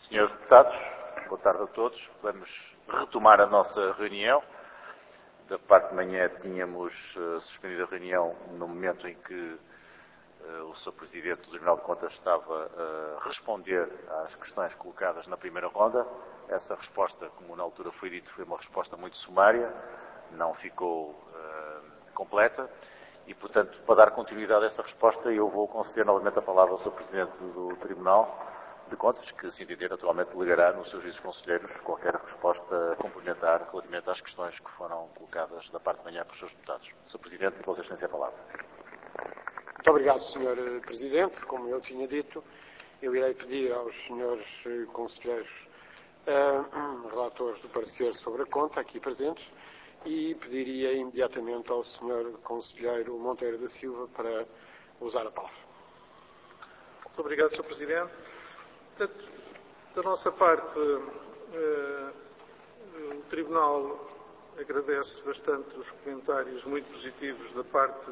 Senhores deputados, boa tarde a todos. Vamos retomar a nossa reunião. Da parte de manhã tínhamos suspendido a reunião no momento em que o Sr. Presidente do Tribunal de Contas estava a responder às questões colocadas na primeira ronda. Essa resposta, como na altura foi dito, foi uma resposta muito sumária, não ficou completa e, portanto, para dar continuidade a essa resposta, eu vou conceder novamente a palavra ao Sr. Presidente do Tribunal de Contas, que, se entender, naturalmente, delegará nos seus juízes conselheiros qualquer resposta complementar relativamente às questões que foram colocadas da parte de manhã pelos seus deputados. Sr. Presidente, com a licença a palavra. Muito obrigado, Sr. Presidente. Como eu tinha dito, eu irei pedir aos senhores conselheiros relatores do parecer sobre a conta, aqui presentes, e pediria imediatamente ao Sr. Conselheiro Monteiro da Silva para usar a palavra. Muito obrigado, Sr. Presidente. Da nossa parte, o Tribunal agradece bastante os comentários muito positivos da parte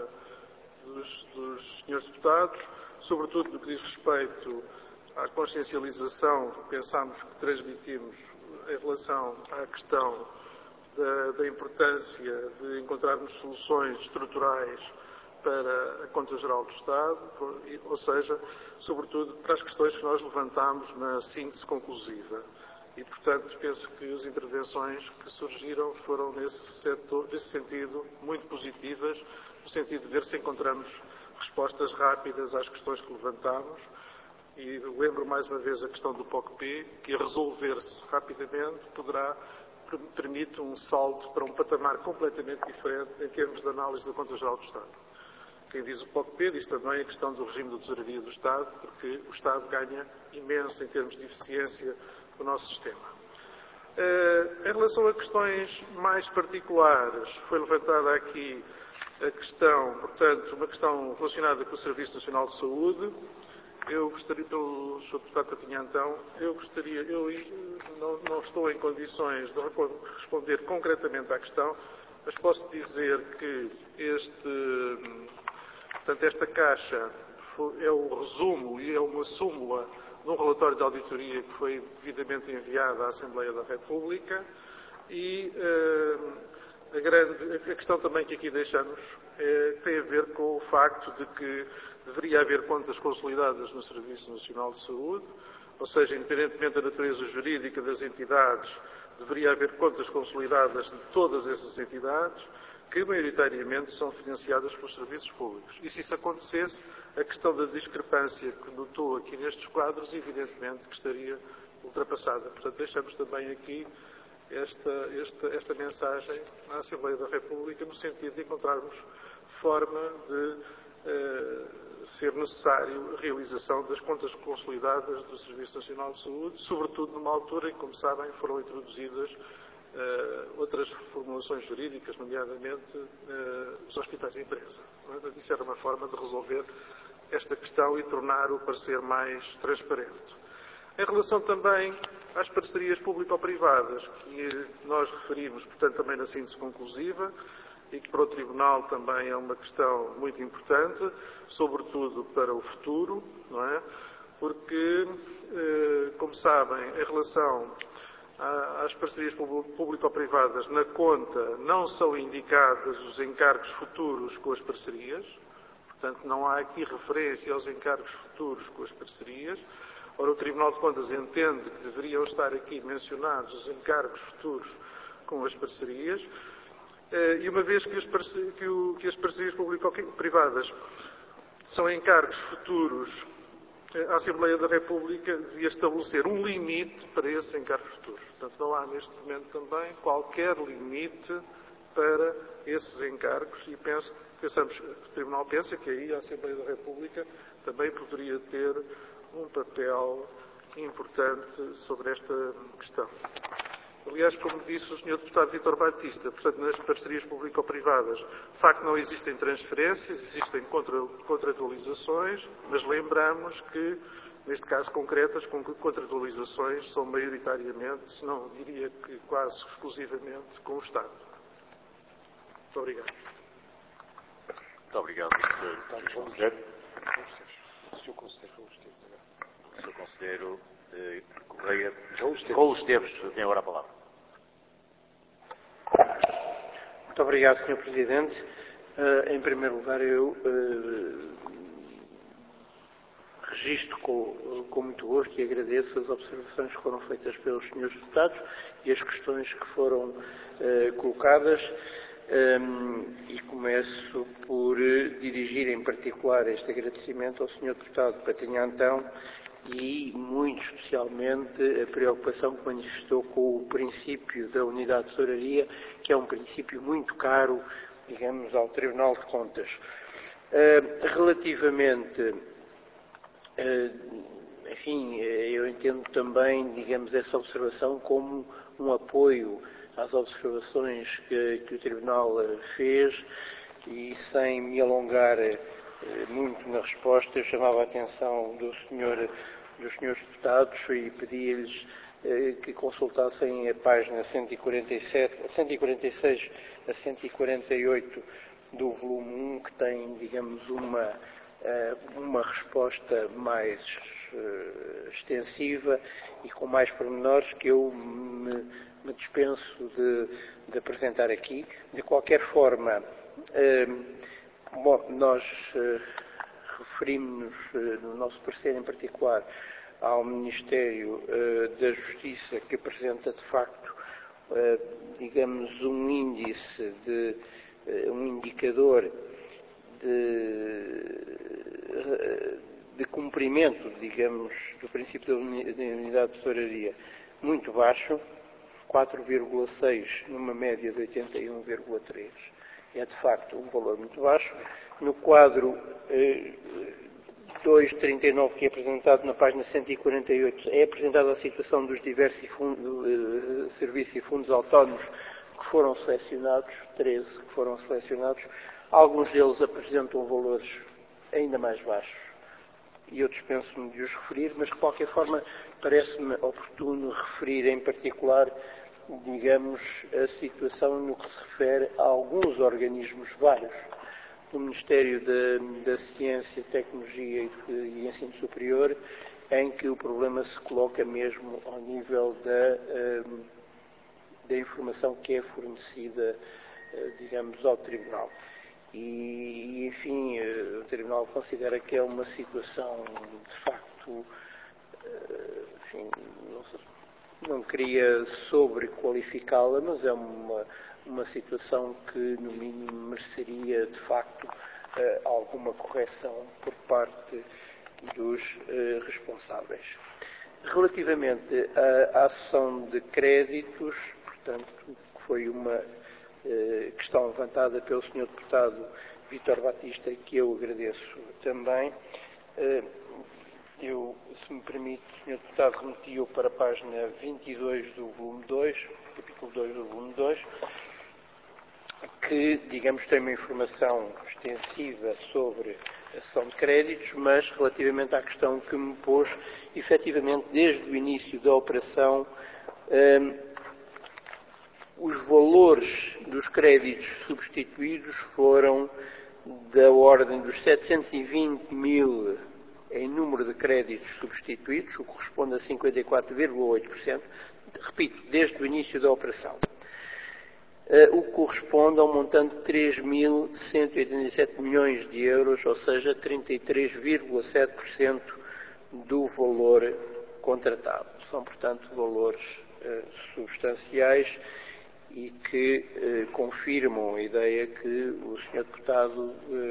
dos senhores deputados, sobretudo no que diz respeito à consciencialização que pensámos que transmitimos em relação à questão da importância de encontrarmos soluções estruturais para a Conta Geral do Estado, ou seja, sobretudo para as questões que nós levantámos na síntese conclusiva. E, portanto, penso que as intervenções que surgiram foram, nesse sentido, muito positivas, no sentido de ver se encontramos respostas rápidas às questões que levantámos. E lembro mais uma vez a questão do POC-P, que a resolver-se rapidamente permite um salto para um patamar completamente diferente em termos de análise da Conta Geral do Estado. Quem diz o POC-P diz também a questão do regime de tesouraria do Estado, porque o Estado ganha imenso em termos de eficiência do nosso sistema. Em relação a questões mais particulares, foi levantada aqui a questão, portanto, uma questão relacionada com o Serviço Nacional de Saúde. Eu gostaria, pelo Sr. Deputado Catinhantão, não estou em condições de responder concretamente à questão, mas posso dizer que esta caixa é o resumo e é uma súmula de um relatório de auditoria que foi devidamente enviado à Assembleia da República e a questão também que aqui deixamos tem a ver com o facto de que deveria haver contas consolidadas no Serviço Nacional de Saúde, ou seja, independentemente da natureza jurídica das entidades, deveria haver contas consolidadas de todas essas entidades, que maioritariamente são financiadas pelos serviços públicos. E se isso acontecesse, a questão da discrepância que notou aqui nestes quadros, evidentemente que estaria ultrapassada. Portanto, deixamos também aqui esta mensagem à Assembleia da República, no sentido de encontrarmos forma de ser necessário a realização das contas consolidadas do Serviço Nacional de Saúde, sobretudo numa altura em que, como sabem, foram introduzidas outras formulações jurídicas, nomeadamente os hospitais de empresa. Isso era uma forma de resolver esta questão e tornar o parecer mais transparente. Em relação também às parcerias público-privadas, que nós referimos, portanto, também na síntese conclusiva, e que para o Tribunal também é uma questão muito importante, sobretudo para o futuro, não é? Porque, como sabem, em relação às parcerias público-privadas, na conta não são indicados os encargos futuros com as parcerias, portanto não há aqui referência aos encargos futuros com as parcerias. Ora, o Tribunal de Contas entende que deveriam estar aqui mencionados os encargos futuros com as parcerias, e uma vez que as parcerias público-privadas são encargos futuros, a Assembleia da República devia estabelecer um limite para esses encargos futuros. Portanto, não há neste momento também qualquer limite para esses encargos e o Tribunal pensa que aí a Assembleia da República também poderia ter um papel importante sobre esta questão. Aliás, como disse o Sr. Deputado Vítor Batista, portanto, nas parcerias público-privadas, de facto não existem transferências, existem contratualizações, mas lembramos que, neste caso concreto, as contratualizações são maioritariamente, se não diria que quase exclusivamente, com o Estado. Muito obrigado. Muito obrigado, Sr. Conselheiro. Sr. Conselheiro Colega Raul Esteves tem agora a palavra. Muito obrigado, Sr. Presidente. Em primeiro lugar, eu registro com muito gosto e agradeço as observações que foram feitas pelos senhores deputados e as questões que foram colocadas. E começo por dirigir em particular este agradecimento ao Sr. Deputado Patinho Antão e, muito especialmente, a preocupação que manifestou com o princípio da unidade de tesouraria, que é um princípio muito caro, digamos, ao Tribunal de Contas. Relativamente, enfim, eu entendo também, digamos, essa observação como um apoio às observações que o Tribunal fez e, sem me alongar muito na resposta, eu chamava a atenção dos senhores deputados e pedia-lhes que consultassem a página 146 a 148 do volume 1, que tem, digamos, uma resposta mais extensiva e com mais pormenores que eu me dispenso de apresentar aqui. De qualquer forma, nós referimos-nos, no nosso parecer em particular, ao Ministério da Justiça, que apresenta de facto, digamos, um índice, um indicador de cumprimento, digamos, do princípio da unidade de tesouraria muito baixo, 4,6 numa média de 81,3. É de facto um valor muito baixo. No quadro 239, que é apresentado na página 148, é apresentada a situação dos diversos serviços e fundos autónomos que foram selecionados, 13 que foram selecionados. Alguns deles apresentam valores ainda mais baixos e eu dispenso-me de os referir, mas de qualquer forma parece-me oportuno referir em particular, digamos, a situação no que se refere a alguns organismos vários do Ministério da Ciência, Tecnologia e Ensino Superior, em que o problema se coloca mesmo ao nível da informação que é fornecida, digamos, ao Tribunal. E, enfim, o Tribunal considera que é uma situação, de facto, enfim, não queria sobrequalificá-la, mas é uma situação que, no mínimo, mereceria, de facto, alguma correção por parte dos responsáveis. Relativamente à sessão de créditos, portanto, que foi uma questão levantada pelo Sr. Deputado Vítor Batista, que eu agradeço também. Eu, se me permite, Sr. Deputado, remeti-o para a página 22 do volume 2, capítulo 2 do volume 2, que, digamos, tem uma informação extensiva sobre a sessão de créditos, mas relativamente à questão que me pôs, efetivamente, desde o início da operação, os valores dos créditos substituídos foram da ordem dos 720 mil em número de créditos substituídos, o que corresponde a 54,8%, repito, desde o início da operação, o que corresponde a um montante de 3.187 milhões de euros, ou seja, 33,7% do valor contratado. São, portanto, valores substanciais e que confirmam a ideia que o Sr. Deputado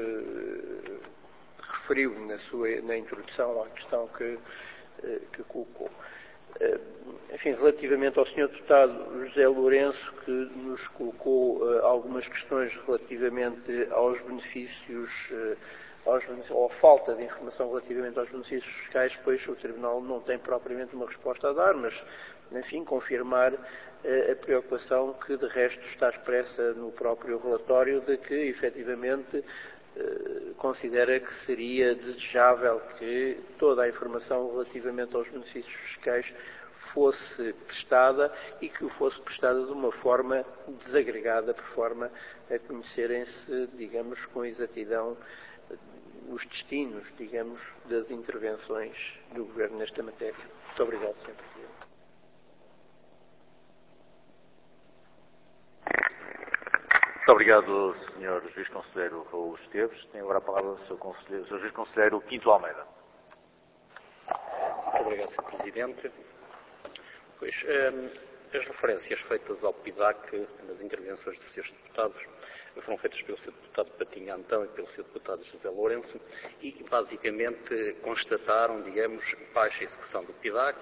referiu na introdução à questão que colocou. Enfim, relativamente ao Sr. Deputado José Lourenço, que nos colocou algumas questões relativamente aos benefícios, ou a falta de informação relativamente aos benefícios fiscais, pois o Tribunal não tem propriamente uma resposta a dar, mas, enfim, confirmar a preocupação que, de resto, está expressa no próprio relatório, de que, efetivamente, considera que seria desejável que toda a informação relativamente aos benefícios fiscais fosse prestada e que fosse prestada de uma forma desagregada, por forma a conhecerem-se, digamos, com exatidão nos destinos, digamos, das intervenções do Governo nesta matéria. Muito obrigado, Sr. Presidente. Muito obrigado, Sr. Juiz Conselheiro Raul Esteves. Tem agora a palavra o Sr. Juiz Conselheiro Quinto Almeida. Muito obrigado, Sr. Presidente. Pois, as referências feitas ao PIDAC nas intervenções dos Srs. Deputados foram feitas pelo Sr. Deputado Patinho Antão e pelo Sr. Deputado José Lourenço e, basicamente, constataram, digamos, baixa execução do PIDAC,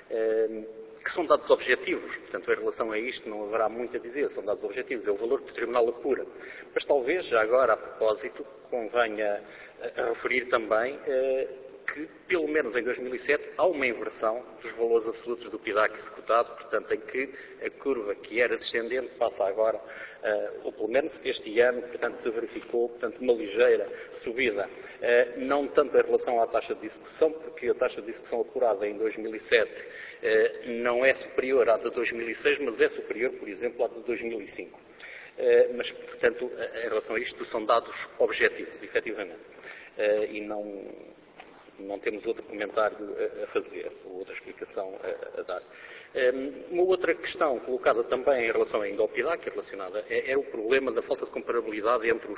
que são dados objetivos. Portanto, em relação a isto não haverá muito a dizer, são dados objetivos, é o valor que o Tribunal apura. Mas talvez, já agora, a propósito, convenha referir também que, pelo menos em 2007, há uma inversão dos valores absolutos do PIDAC executado, portanto, em que a curva que era descendente passa agora, ou pelo menos este ano, portanto, se verificou, portanto, uma ligeira subida, não tanto em relação à taxa de execução, porque a taxa de execução apurada em 2007 não é superior à de 2006, mas é superior, por exemplo, à de 2005. Mas, portanto, em relação a isto, são dados objetivos, efetivamente, e não temos outro comentário a fazer, ou outra explicação a dar. Uma outra questão colocada também em relação ainda ao PIDAC, relacionada, é o problema da falta de comparabilidade entre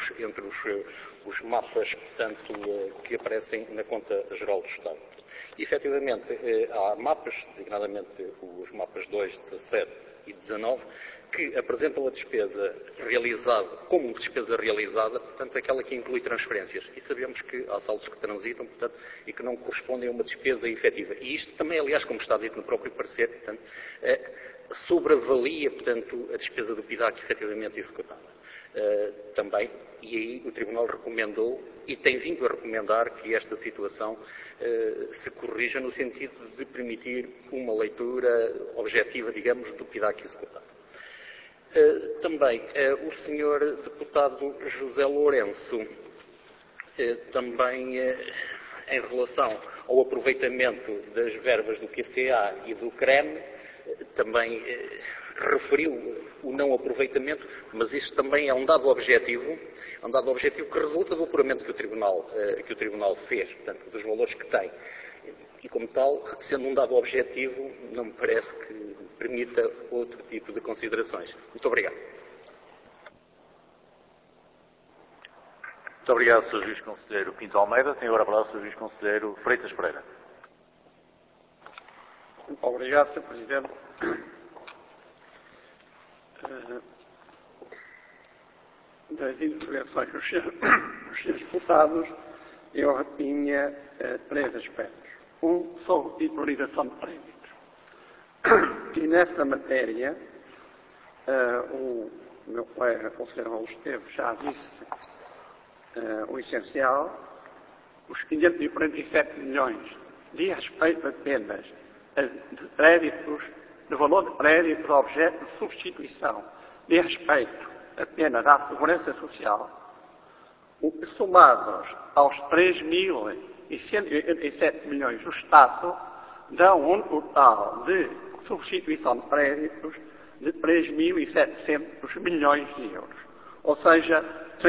os mapas, portanto, que aparecem na Conta Geral do Estado. E, efetivamente, há mapas, designadamente os mapas 2, 17 e 19, que apresentam a despesa realizada como despesa realizada, portanto, aquela que inclui transferências. E sabemos que há saldos que transitam, portanto, e que não correspondem a uma despesa efetiva. E isto também, aliás, como está dito no próprio parecer, portanto, sobreavalia, portanto, a despesa do PIDAC efetivamente executada. Também, e aí o Tribunal recomendou, e tem vindo a recomendar, que esta situação se corrija no sentido de permitir uma leitura objetiva, digamos, do PIDAC executado. Também o Sr. Deputado José Lourenço, também em relação ao aproveitamento das verbas do QCA e do CREM, também referiu o não aproveitamento, mas isto também é um dado objetivo que resulta do apuramento que o Tribunal fez, portanto, dos valores que tem. E, como tal, sendo um dado objetivo, não me parece que permita outro tipo de considerações. Muito obrigado. Muito obrigado, Sr. Juiz Conselheiro Pinto Almeida. Tem agora a palavra o Sr. Juiz Conselheiro Freitas Pereira. Obrigado, Sr. Presidente. Das intervenções dos Srs. Deputados, eu tinha 3 aspectos. Um sobre titularização de créditos. E nessa matéria, o meu colega Conselheiro Raul Esteves já disse o essencial. Os 547 milhões diz respeito apenas de créditos, de valor de créditos objeto de substituição, diz respeito apenas à Segurança Social, somados aos 3.187 milhões do Estado, dão um total de substituição de créditos de 3.700 milhões de euros, ou seja,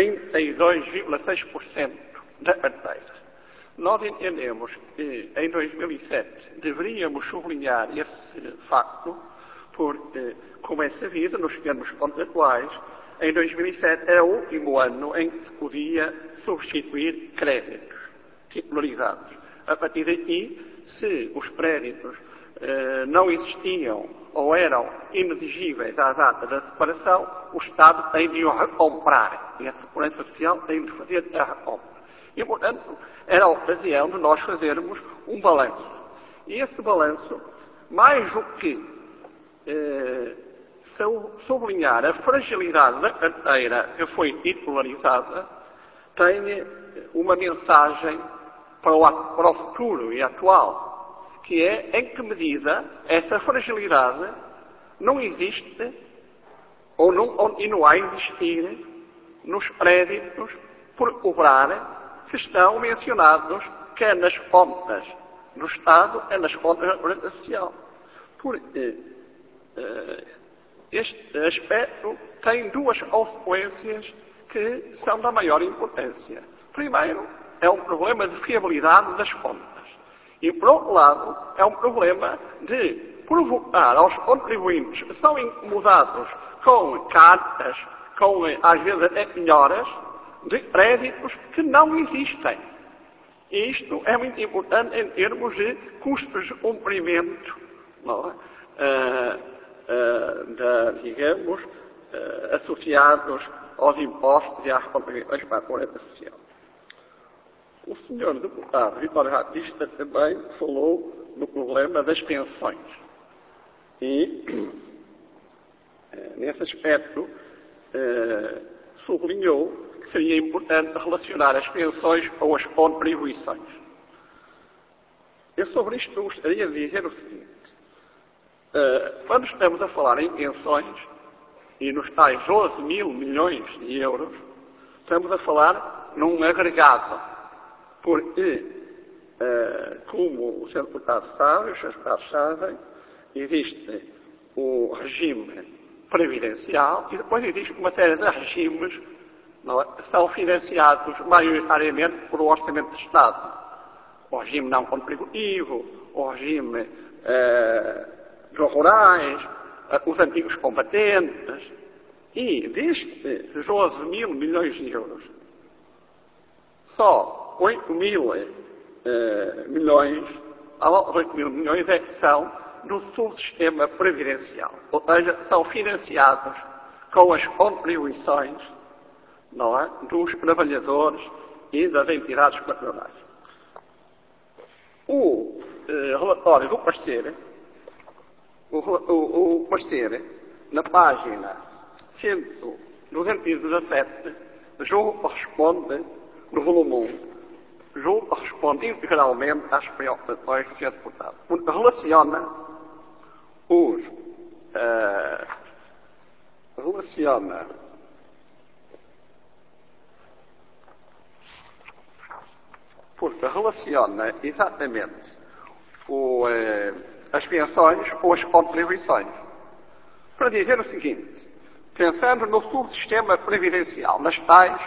32,6% da carteira. Nós entendemos que em 2007 deveríamos sublinhar esse facto, porque, como é sabido, nos termos contratuais, em 2007 era o último ano em que se podia substituir créditos titularizados. A partir daqui, se os créditos não existiam ou eram inexigíveis à data da separação, o Estado tem de o recomprar e a Segurança Social tem de fazer a recompra. E, portanto, era a ocasião de nós fazermos um balanço. E esse balanço, mais do que sublinhar a fragilidade da carteira que foi titularizada, tem uma mensagem para o futuro e atual, que é em que medida essa fragilidade não existe ou não continua a existir nos créditos por cobrar que estão mencionados quer nas contas do Estado, quer nas contas da Segurança Social. Porque este aspecto tem 2 consequências que são da maior importância. Primeiro, é um problema de fiabilidade das contas. E, por outro lado, é um problema de provocar aos contribuintes que são incomodados com cartas, com, às vezes, até penhoras, de créditos que não existem. E isto é muito importante em termos de custos de cumprimento, não é? Digamos, associados aos impostos e às contribuições para a segurança social. O senhor deputado Vítor Batista também falou do problema das pensões. E, nesse aspecto, sublinhou que seria importante relacionar as pensões com as contribuições. Eu sobre isto gostaria de dizer o seguinte. Quando estamos a falar em pensões, e nos tais 12 mil milhões de euros, estamos a falar num agregado. Porque, como o Sr. Deputado sabe, os Srs. Deputados sabem, existe o regime previdencial e depois existe uma série de regimes que são financiados maioritariamente por o Orçamento de Estado. O regime não contributivo, o regime dos rurais, os antigos combatentes. E destes 12 mil milhões de euros, só 8 mil milhões, a volta de 8 mil milhões é que são do subsistema previdencial. Ou seja, são financiados com as contribuições, não é, dos trabalhadores e das entidades patronais. O relatório do parecer, o parecer, na página 217, julgo corresponde, no volume 1, julgo corresponde integralmente às preocupações do Sr. Deputado, porque relaciona exatamente as pensões ou as contribuições. Para dizer o seguinte, pensando no subsistema previdencial, nos tais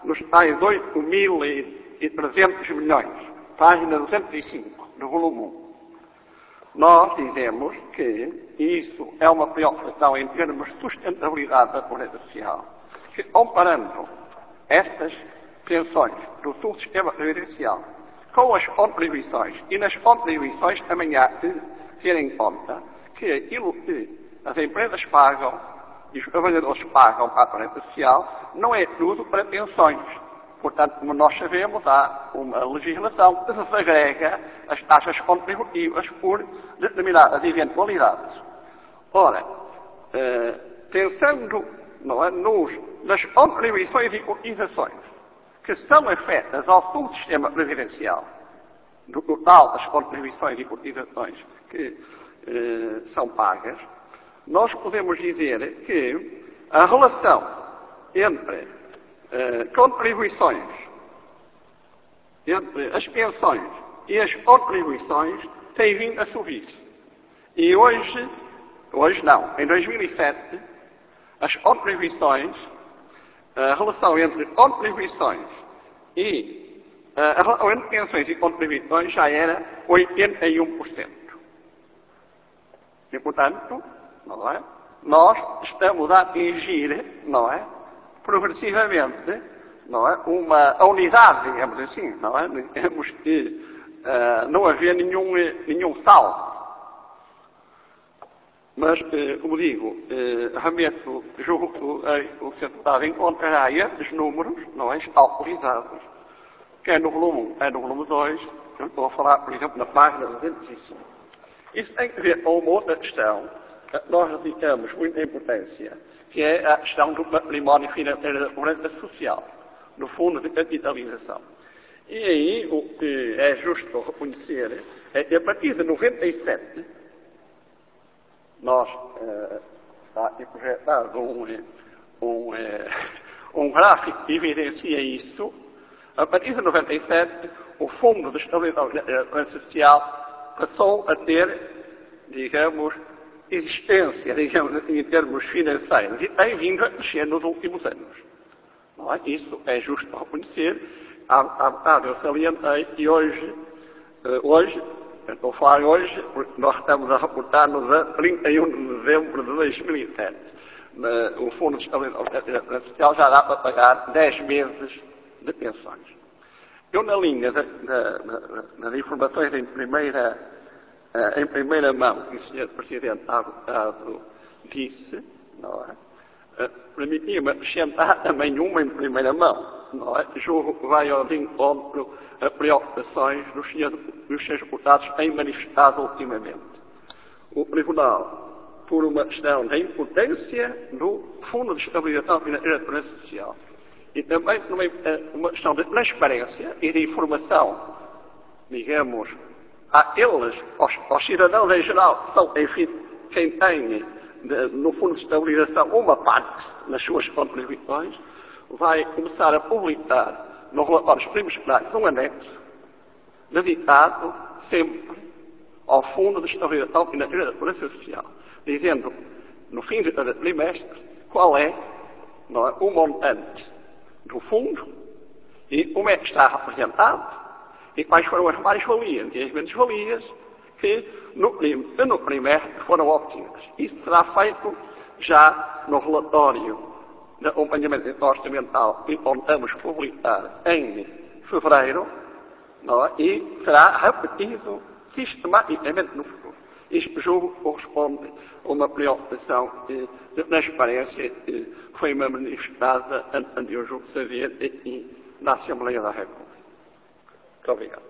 8.300 milhões, página 205, do volume 1, nós dizemos que isso é uma preocupação em termos de sustentabilidade da segurança social, que comparando estas pensões do subsistema previdencial com as contribuições, e nas contribuições também há que ter em conta que aquilo que as empresas pagam e os trabalhadores pagam para a segurança social não é tudo para pensões. Portanto, como nós sabemos, há uma legislação que desagrega as taxas contributivas por determinadas eventualidades. Ora, pensando nas contribuições e cotizações que são afetas ao subsistema previdencial, do total das contribuições e cotizações que são pagas, nós podemos dizer que a relação entre contribuições, entre as pensões e as contribuições tem vindo a subir. E hoje não, em 2007, as contribuições, a relação entre contribuições e a relação entre pensões e contribuições já era 81%. E, portanto, não é? Nós estamos a atingir, não é, progressivamente, não é, a unidade, digamos assim, não é? Temos que não haver nenhum salto. Mas, como digo, julgo que o Sr. Deputado encontrará esses números, não é, autorizados, quer no volume 1, quer no volume 2, eu estou a falar, por exemplo, na página 205. Isso tem a ver com uma outra questão que nós dedicamos muita importância, que é a questão do património financeiro da segurança social, no fundo de capitalização. E aí, o que é justo reconhecer é que a partir de 97, nós está aqui projetado um gráfico que evidencia isso. A partir de 97, o Fundo de Estabilidade da Segurança Social passou a ter, digamos, existência, digamos assim, em termos financeiros, e tem vindo a crescer nos últimos anos. Não é? Isso é justo reconhecer. eu salientei, e hoje, estou a falar hoje, porque nós estamos a reportar-nos a 31 de dezembro de 2007. O Fundo de Estabilidade Social já dá para pagar 10 meses de pensões. Eu, na linha das informações em primeira mão, que o Sr. Presidente disse, não é? Permitia-me acrescentar também uma em primeira mão, não é? Julgo que vai ao encontro a preocupações dos senhores deputados têm manifestado ultimamente. O Tribunal, por uma questão da importância do Fundo de Estabilização Financeira Social e também por uma questão de transparência e de informação, digamos, aos cidadãos em geral, que são, enfim, quem tem no Fundo de Estabilização uma parte nas suas contribuições, vai começar a publicar nos relatórios trimestrais um anexo dedicado sempre ao Fundo de Estabilização Financeira Social, dizendo no fim de cada trimestre qual é, não é, o montante do fundo e como é que está representado e quais foram as mais-valias e as menos-valias que no trimestre foram obtidas. Isso será feito já no relatório de acompanhamento orçamental que contamos publicar em fevereiro, não é? E será repetido sistematicamente no futuro. Isto, julgo, corresponde a uma preocupação de transparência que foi manifestada ante o julgo sabia aqui na Assembleia da República. Muito obrigado.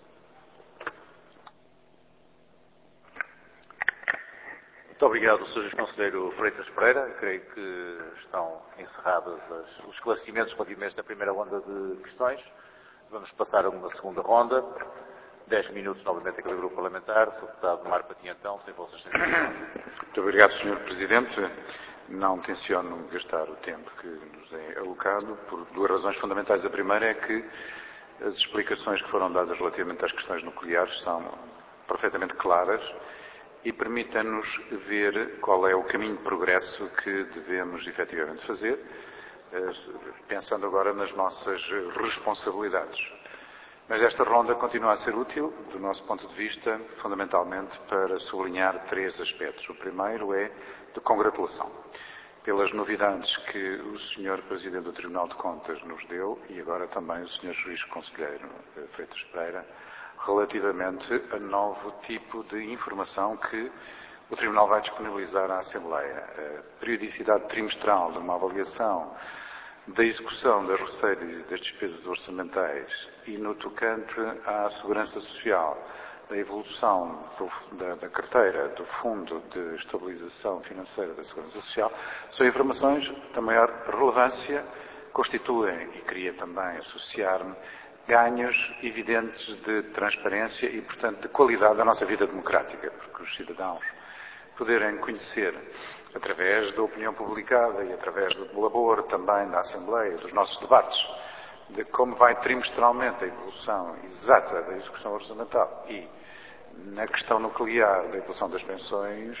Muito obrigado, Sr. Conselheiro Freitas Pereira. Creio que estão encerrados os esclarecimentos relativamente à primeira ronda de questões. Vamos passar a uma segunda ronda. 10 minutos novamente a cada grupo parlamentar. Sr. Deputado Marco Patinhantão, tem vossa extensão. Muito obrigado, Sr. Presidente. Não tenciono gastar o tempo que nos é alocado por duas razões fundamentais. A primeira é que as explicações que foram dadas relativamente às questões nucleares são perfeitamente claras e permitem-nos ver qual é o caminho de progresso que devemos efetivamente fazer, pensando agora nas nossas responsabilidades. Mas esta ronda continua a ser útil, do nosso ponto de vista, fundamentalmente para sublinhar três aspectos. O primeiro é de congratulação pelas novidades que o Sr. Presidente do Tribunal de Contas nos deu e agora também o Sr. Juiz Conselheiro Freitas Pereira, relativamente a novo tipo de informação que o Tribunal vai disponibilizar à Assembleia. A periodicidade trimestral de uma avaliação da execução das receitas e das despesas orçamentais e no tocante à segurança social, da evolução da carteira do Fundo de Estabilização Financeira da Segurança Social, são informações da maior relevância, constituem, e queria também associar-me, ganhos evidentes de transparência e, portanto, de qualidade da nossa vida democrática, porque os cidadãos poderem conhecer, através da opinião publicada e através do labor também da Assembleia, dos nossos debates, de como vai trimestralmente a evolução exata da execução orçamental e, na questão nuclear da evolução das pensões,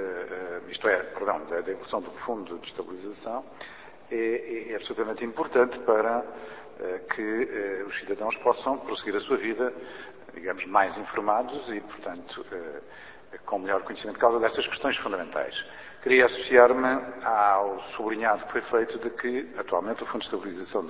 da evolução do Fundo de Estabilização, é absolutamente importante para que os cidadãos possam prosseguir a sua vida, digamos, mais informados e, portanto, com melhor conhecimento de causa destas questões fundamentais. Queria associar-me ao sublinhado que foi feito de que, atualmente, o Fundo de Estabilização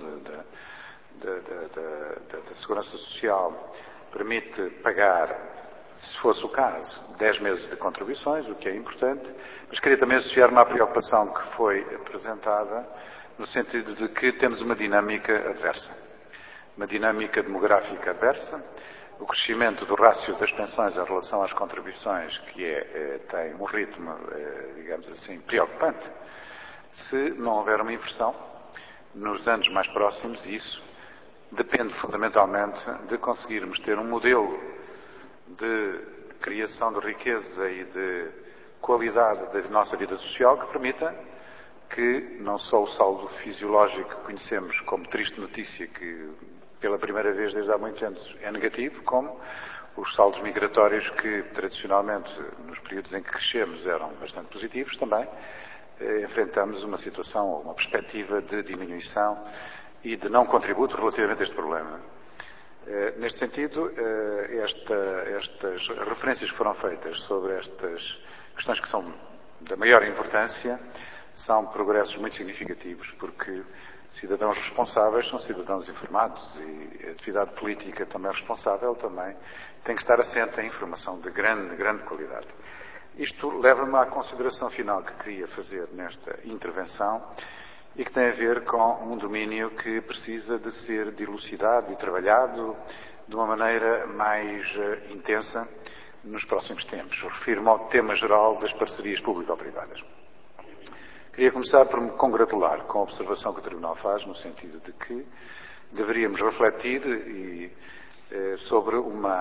da Segurança Social permite pagar, se fosse o caso, 10 meses de contribuições, o que é importante, mas queria também associar-me à preocupação que foi apresentada no sentido de que temos uma dinâmica adversa, uma dinâmica demográfica adversa, o crescimento do rácio das pensões em relação às contribuições, que tem um ritmo, digamos assim, preocupante. Se não houver uma inversão, nos anos mais próximos, isso depende fundamentalmente de conseguirmos ter um modelo de criação de riqueza e de qualidade da nossa vida social que permita que não só o saldo fisiológico que conhecemos como triste notícia, que pela primeira vez desde há muitos anos é negativo, como os saldos migratórios que tradicionalmente nos períodos em que crescemos eram bastante positivos, também enfrentamos uma situação ou uma perspectiva de diminuição e de não contributo relativamente a este problema. Neste sentido, estas referências que foram feitas sobre estas questões que são da maior importância são progressos muito significativos, porque cidadãos responsáveis são cidadãos informados e a atividade política também responsável também tem que estar assente em informação de grande qualidade. Isto leva-me à consideração final que queria fazer nesta intervenção e que tem a ver com um domínio que precisa de ser dilucidado e trabalhado de uma maneira mais intensa nos próximos tempos. Refiro-me ao tema geral das parcerias público-privadas. Queria começar por me congratular com a observação que o Tribunal faz, no sentido de que deveríamos refletir sobre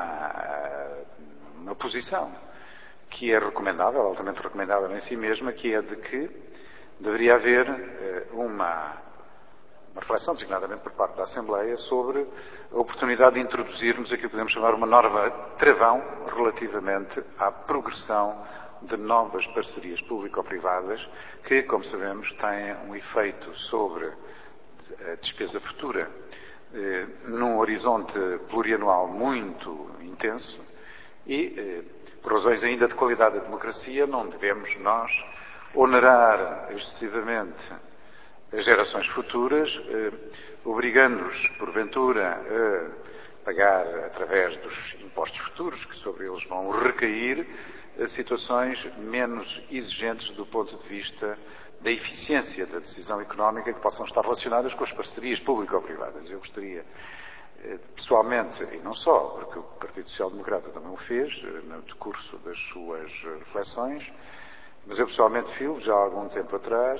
uma posição que é recomendável, altamente recomendável em si mesma, que é de que deveria haver uma reflexão, designadamente por parte da Assembleia, sobre a oportunidade de introduzirmos aquilo que podemos chamar uma norma travão relativamente à progressão de novas parcerias público-privadas que, como sabemos, têm um efeito sobre a despesa futura num horizonte plurianual muito intenso e, por razões ainda de qualidade da democracia, não devemos nós onerar excessivamente as gerações futuras, obrigando-os, porventura, a pagar, através dos impostos futuros, que sobre eles vão recair, situações menos exigentes do ponto de vista da eficiência da decisão económica que possam estar relacionadas com as parcerias público-privadas. Eu gostaria, pessoalmente, e não só, porque o Partido Social Democrata também o fez, no decurso das suas reflexões, mas eu pessoalmente filo, já há algum tempo atrás,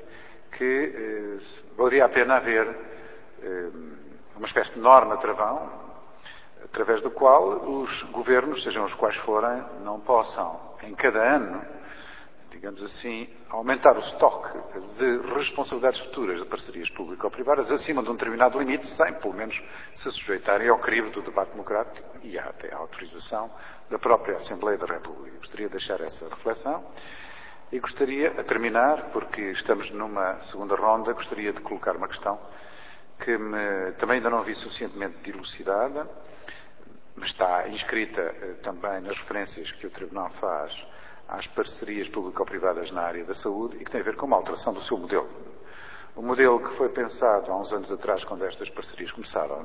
que valeria a pena haver uma espécie de norma travão, através do qual os governos, sejam os quais forem, não possam, em cada ano, digamos assim, aumentar o estoque de responsabilidades futuras de parcerias público-privadas acima de um determinado limite, sem, pelo menos, se sujeitarem ao crivo do debate democrático e até à autorização da própria Assembleia da República. Gostaria de deixar essa reflexão e gostaria, a terminar, porque estamos numa segunda ronda, gostaria de colocar uma questão que também ainda não vi suficientemente dilucidada, mas está inscrita também nas referências que o Tribunal faz às parcerias público-privadas na área da saúde e que tem a ver com uma alteração do seu modelo. O modelo que foi pensado há uns anos atrás, quando estas parcerias começaram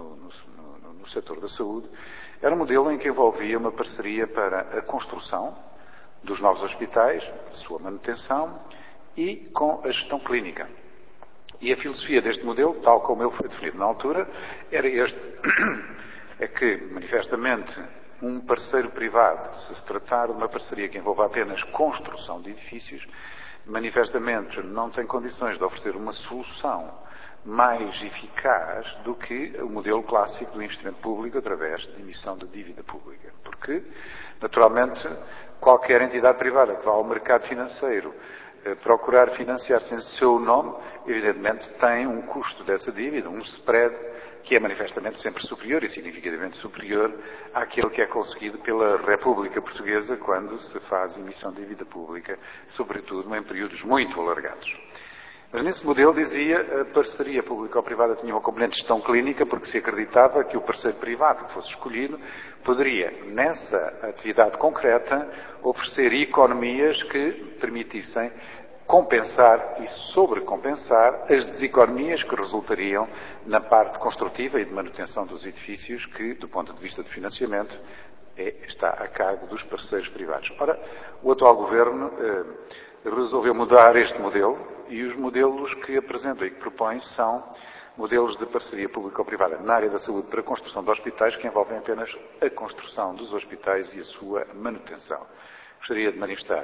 no setor da saúde, era um modelo em que envolvia uma parceria para a construção dos novos hospitais, a sua manutenção e com a gestão clínica. E a filosofia deste modelo, tal como ele foi definido na altura, era este: é que, manifestamente, um parceiro privado, se tratar de uma parceria que envolva apenas construção de edifícios, manifestamente não tem condições de oferecer uma solução mais eficaz do que o modelo clássico do investimento público através de emissão de dívida pública. Porque, naturalmente, qualquer entidade privada que vá ao mercado financeiro procurar financiar-se em seu nome, evidentemente tem um custo dessa dívida, um spread, que é manifestamente sempre superior e significativamente superior àquele que é conseguido pela República Portuguesa quando se faz emissão de dívida pública, sobretudo em períodos muito alargados. Mas nesse modelo, dizia, a parceria público-privada tinha uma componente de gestão clínica, porque se acreditava que o parceiro privado que fosse escolhido poderia, nessa atividade concreta, oferecer economias que permitissem compensar e sobrecompensar as deseconomias que resultariam na parte construtiva e de manutenção dos edifícios que, do ponto de vista de financiamento, está a cargo dos parceiros privados. Ora, o atual Governo resolveu mudar este modelo e os modelos que apresenta e que propõe são modelos de parceria público-privada na área da saúde para a construção de hospitais que envolvem apenas a construção dos hospitais e a sua manutenção. Gostaria de manifestar,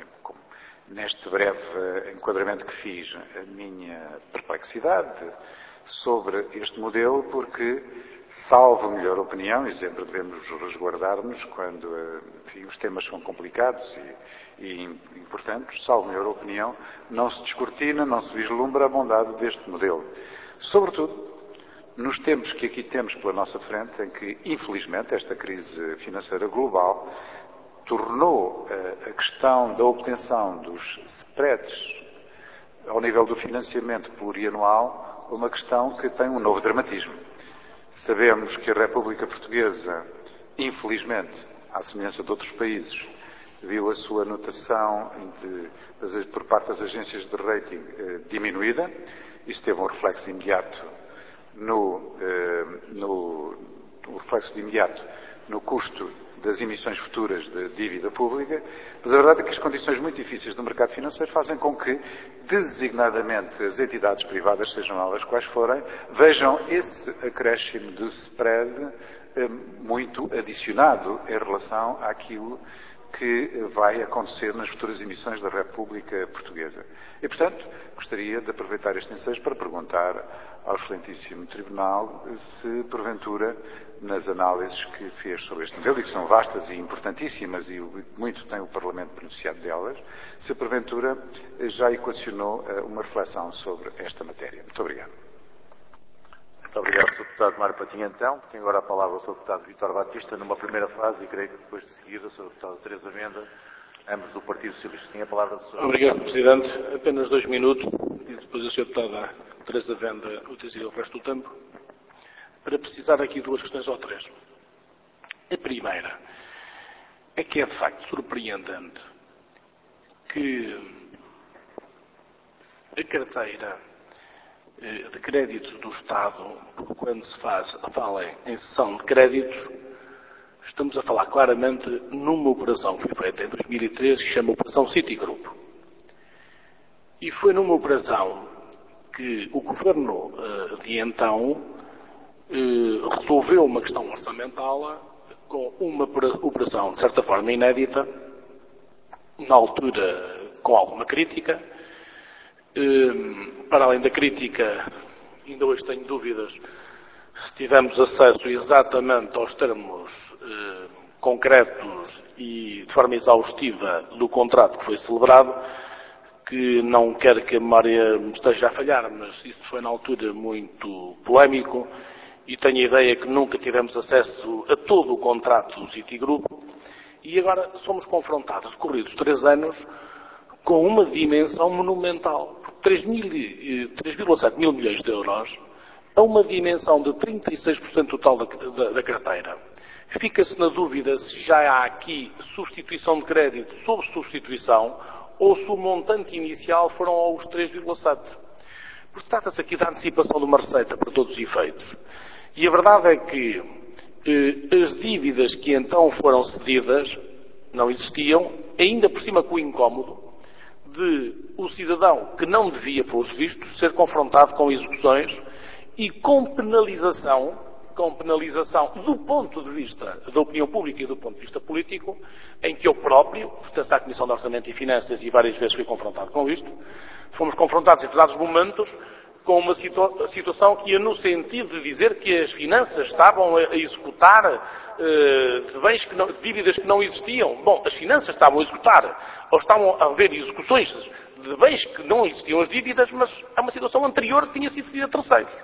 neste breve enquadramento que fiz, a minha perplexidade sobre este modelo, porque, salvo a melhor opinião, e sempre devemos resguardar-nos quando os temas são complicados e importantes, salvo a melhor opinião, não se descortina, não se vislumbra a bondade deste modelo. Sobretudo, nos tempos que aqui temos pela nossa frente, em que, infelizmente, esta crise financeira global tornou a questão da obtenção dos spreads ao nível do financiamento plurianual uma questão que tem um novo dramatismo. Sabemos que a República Portuguesa, infelizmente, à semelhança de outros países, viu a sua notação por parte das agências de rating diminuída. Isso teve um reflexo imediato no custo das emissões futuras de dívida pública, mas a verdade é que as condições muito difíceis do mercado financeiro fazem com que, designadamente, as entidades privadas, sejam elas quais forem, vejam esse acréscimo do spread muito adicionado em relação àquilo que vai acontecer nas futuras emissões da República Portuguesa. E, portanto, gostaria de aproveitar este ensejo para perguntar ao excelentíssimo Tribunal se, porventura, nas análises que fez sobre este modelo, e que são vastas e importantíssimas, e muito tem o Parlamento beneficiado delas, se, porventura, já equacionou uma reflexão sobre esta matéria. Muito obrigado. Muito obrigado, Sr. Deputado Mário Patinha. Então, tem agora a palavra o Sr. Deputado Vítor Batista, numa primeira fase, e creio que depois de seguida o Sr. Deputado Teresa Menda, ambos do Partido Socialista. Tem a palavra do Sr. Obrigado, Presidente. Apenas 2 minutos, e depois a Sra. Deputada Teresa Menda utiliza o resto do tempo, para precisar aqui 2 questões ou 3. A primeira é que é de facto surpreendente que a carteira de créditos do Estado, quando se fala em cessão de créditos, estamos a falar claramente numa operação que foi feita em 2003, que se chama Operação Citigroup. E foi numa operação que o Governo de então resolveu uma questão orçamental com uma operação, de certa forma, inédita, na altura com alguma crítica. Para além da crítica, ainda hoje tenho dúvidas se tivemos acesso exatamente aos termos concretos e de forma exaustiva do contrato que foi celebrado, que não quero que a memória me esteja a falhar, mas isso foi na altura muito polémico e tenho a ideia que nunca tivemos acesso a todo o contrato do Citigroup e agora somos confrontados, decorridos 3 anos, com uma dimensão monumental. 3,7 mil milhões de euros a uma dimensão de 36% total da carteira. Fica-se na dúvida se já há aqui substituição de crédito sobre substituição ou se o montante inicial foram aos 3,7. Porque trata-se aqui da antecipação de uma receita para todos os efeitos. E a verdade é que as dívidas que então foram cedidas não existiam, ainda por cima com o incómodo de o cidadão que não devia, pelos vistos, ser confrontado com execuções e com penalização do ponto de vista da opinião pública e do ponto de vista político, em que eu próprio, pertenço à Comissão de Orçamento e Finanças e várias vezes fui confrontado com isto, fomos confrontados em determinados momentos com uma situação que ia no sentido de dizer que as finanças estavam a executar de dívidas que não existiam. Bom, as finanças estavam a executar, ou estavam a haver execuções de bens que não existiam as dívidas, mas é uma situação anterior que tinha sido cedida a terceiros.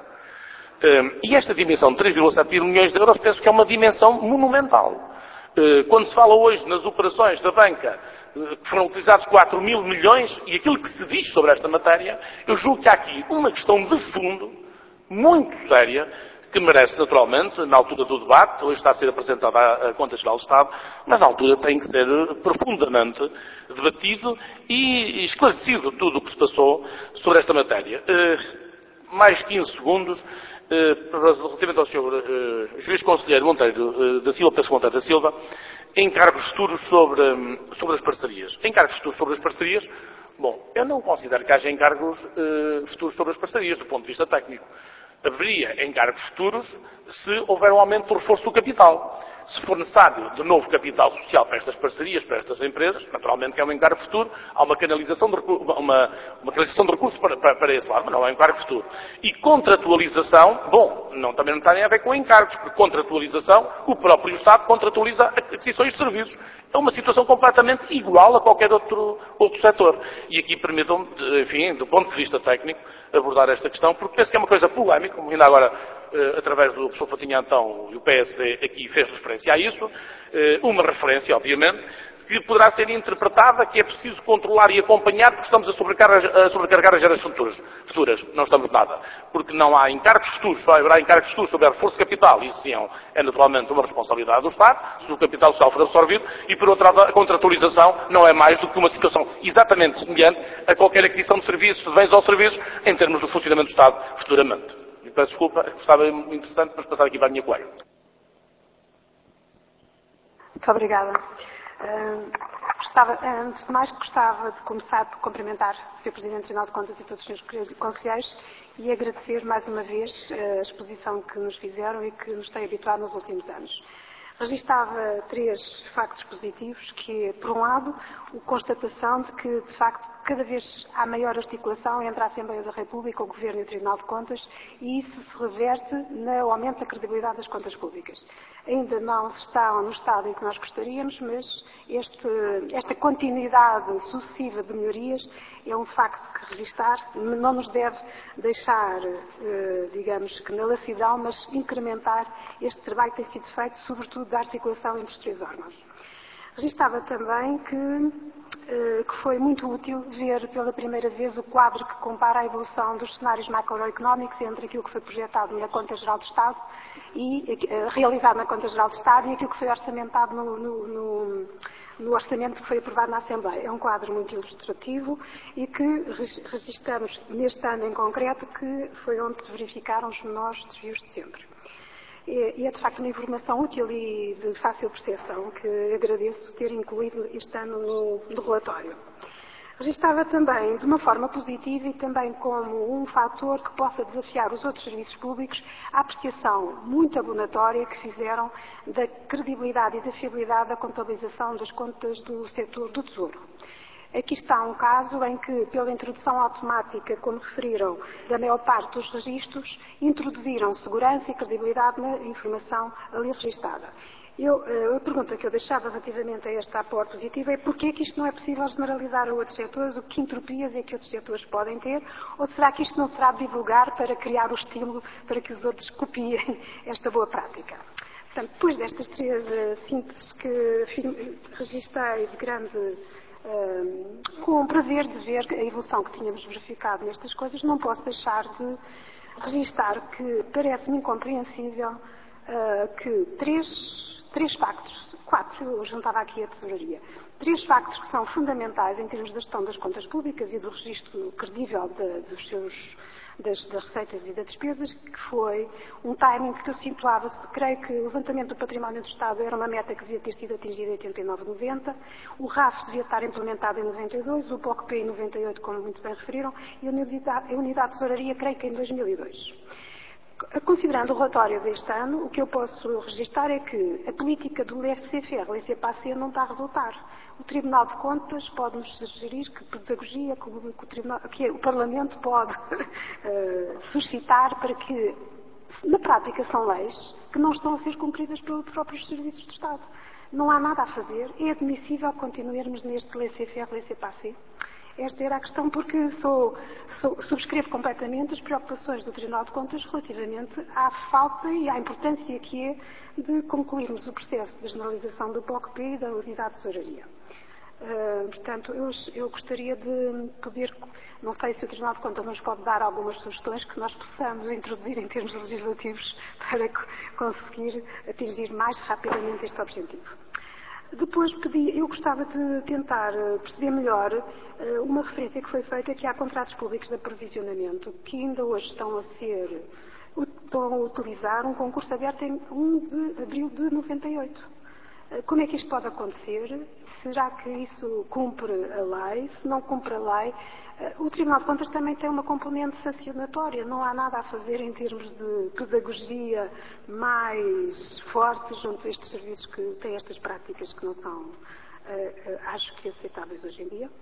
E esta dimensão de 3,7 mil milhões de euros penso que é uma dimensão monumental. Quando se fala hoje nas operações da banca, que foram utilizados 4 mil milhões, e aquilo que se diz sobre esta matéria, eu julgo que há aqui uma questão de fundo, muito séria, que merece naturalmente, na altura do debate, hoje está a ser apresentada a Conta Geral do Estado, mas na altura tem que ser profundamente debatido e esclarecido tudo o que se passou sobre esta matéria. Mais 15 segundos. Relativamente ao Sr. Juiz Conselheiro Monteiro da Silva, Pedro Monteiro da Silva, encargos futuros sobre as parcerias. Encargos futuros sobre as parcerias, bom, eu não considero que haja encargos futuros sobre as parcerias, do ponto de vista técnico. Haveria encargos futuros se houver um aumento do reforço do capital. Se for necessário de novo capital social para estas parcerias, para estas empresas, naturalmente que é um encargo futuro, há uma canalização de recursos para esse lado, mas não é um encargo futuro. E contratualização, bom, também não tem a ver com encargos, porque contratualização, o próprio Estado contratualiza aquisições de serviços. É uma situação completamente igual a qualquer outro setor. E aqui permitam-me, enfim, do ponto de vista técnico, abordar esta questão, porque penso que é uma coisa polémica, como ainda agora, através do professor Patinha Antão e o PSD aqui fez referência a isso, uma referência, obviamente, que poderá ser interpretada que é preciso controlar e acompanhar porque estamos a sobrecarregar as gerações futuras. Não estamos nada. Porque não há encargos futuros, só haverá encargos futuros sobre reforço de capital. Isso sim é naturalmente uma responsabilidade do Estado, se o capital social for absorvido, e por outro lado a contratualização não é mais do que uma situação exatamente semelhante a qualquer aquisição de serviços, de bens ou serviços, em termos do funcionamento do Estado futuramente. E peço desculpa, estava interessante, mas passar aqui para a minha colega. Muito obrigada. Antes de mais, gostava de começar por cumprimentar o Sr. Presidente do Tribunal de Contas e todos os Srs. Conselheiros e agradecer mais uma vez a exposição que nos fizeram e que nos tem habituado nos últimos anos. Registava 3 factos positivos, que é, por um lado, a constatação de que, de facto, cada vez há maior articulação entre a Assembleia da República, o Governo e o Tribunal de Contas, e isso se reverte no aumento da credibilidade das contas públicas. Ainda não se está no estado em que nós gostaríamos, mas esta continuidade sucessiva de melhorias é um facto que registar não nos deve deixar, digamos que na lassidão, mas incrementar este trabalho que tem sido feito, sobretudo da articulação entre os 3 órgãos. Registava também que foi muito útil ver pela primeira vez o quadro que compara a evolução dos cenários macroeconómicos entre aquilo que foi projetado na Conta Geral do Estado e realizado na Conta Geral do Estado e aquilo que foi orçamentado no orçamento que foi aprovado na Assembleia. É um quadro muito ilustrativo e que registramos neste ano em concreto, que foi onde se verificaram os menores desvios de sempre. E é, de facto, uma informação útil e de fácil percepção que agradeço ter incluído este ano no relatório. Registava também, de uma forma positiva e também como um fator que possa desafiar os outros serviços públicos, a apreciação muito abonatória que fizeram da credibilidade e da fiabilidade da contabilização das contas do setor do Tesouro. Aqui está um caso em que, pela introdução automática, como referiram, da maior parte dos registros, introduziram segurança e credibilidade na informação ali registada. A pergunta que eu deixava relativamente a este aporte positivo é porquê que isto não é possível generalizar a outros setores, o que entropias é que outros setores podem ter, ou será que isto não será divulgar para criar o estímulo para que os outros copiem esta boa prática? Portanto, depois destas 3 sínteses que registrei de grande com o prazer de ver a evolução que tínhamos verificado nestas coisas, não posso deixar de registar que parece-me incompreensível que 3 factos, 4, eu juntava aqui a tesouraria, 3 factos que são fundamentais em termos da gestão das contas públicas e do registro credível das receitas e das despesas, que foi um timing que eu situava. Creio que o levantamento do património do Estado era uma meta que devia ter sido atingida em 89-90, o RAF devia estar implementado em 92, o POCP em 98, como muito bem referiram, e a unidade de tesouraria, creio que em 2002. Considerando o relatório deste ano, o que eu posso registrar é que a política do laissez-faire, laissez-passer, não está a resultar. O Tribunal de Contas pode-nos sugerir que pedagogia que o Parlamento pode suscitar para que, na prática, são leis que não estão a ser cumpridas pelos próprios serviços do Estado. Não há nada a fazer. É admissível continuarmos neste laissez-faire, laissez-passer? Esta era a questão, porque subscrevo completamente as preocupações do Tribunal de Contas relativamente à falta e à importância que é de concluirmos o processo de generalização do POCP e da unidade de tesouraria. Portanto, eu gostaria de poder, não sei se o Tribunal de Contas nos pode dar algumas sugestões que nós possamos introduzir em termos legislativos para conseguir atingir mais rapidamente este objetivo. Depois eu gostava de tentar perceber melhor uma referência que foi feita, que há contratos públicos de aprovisionamento que ainda hoje estão a utilizar um concurso aberto em 1 de abril de 98. Como é que isto pode acontecer? Será que isso cumpre a lei? Se não cumpre a lei, o Tribunal de Contas também tem uma componente sancionatória. Não há nada a fazer em termos de pedagogia mais forte junto a estes serviços que têm estas práticas que não são, acho que, aceitáveis hoje em dia.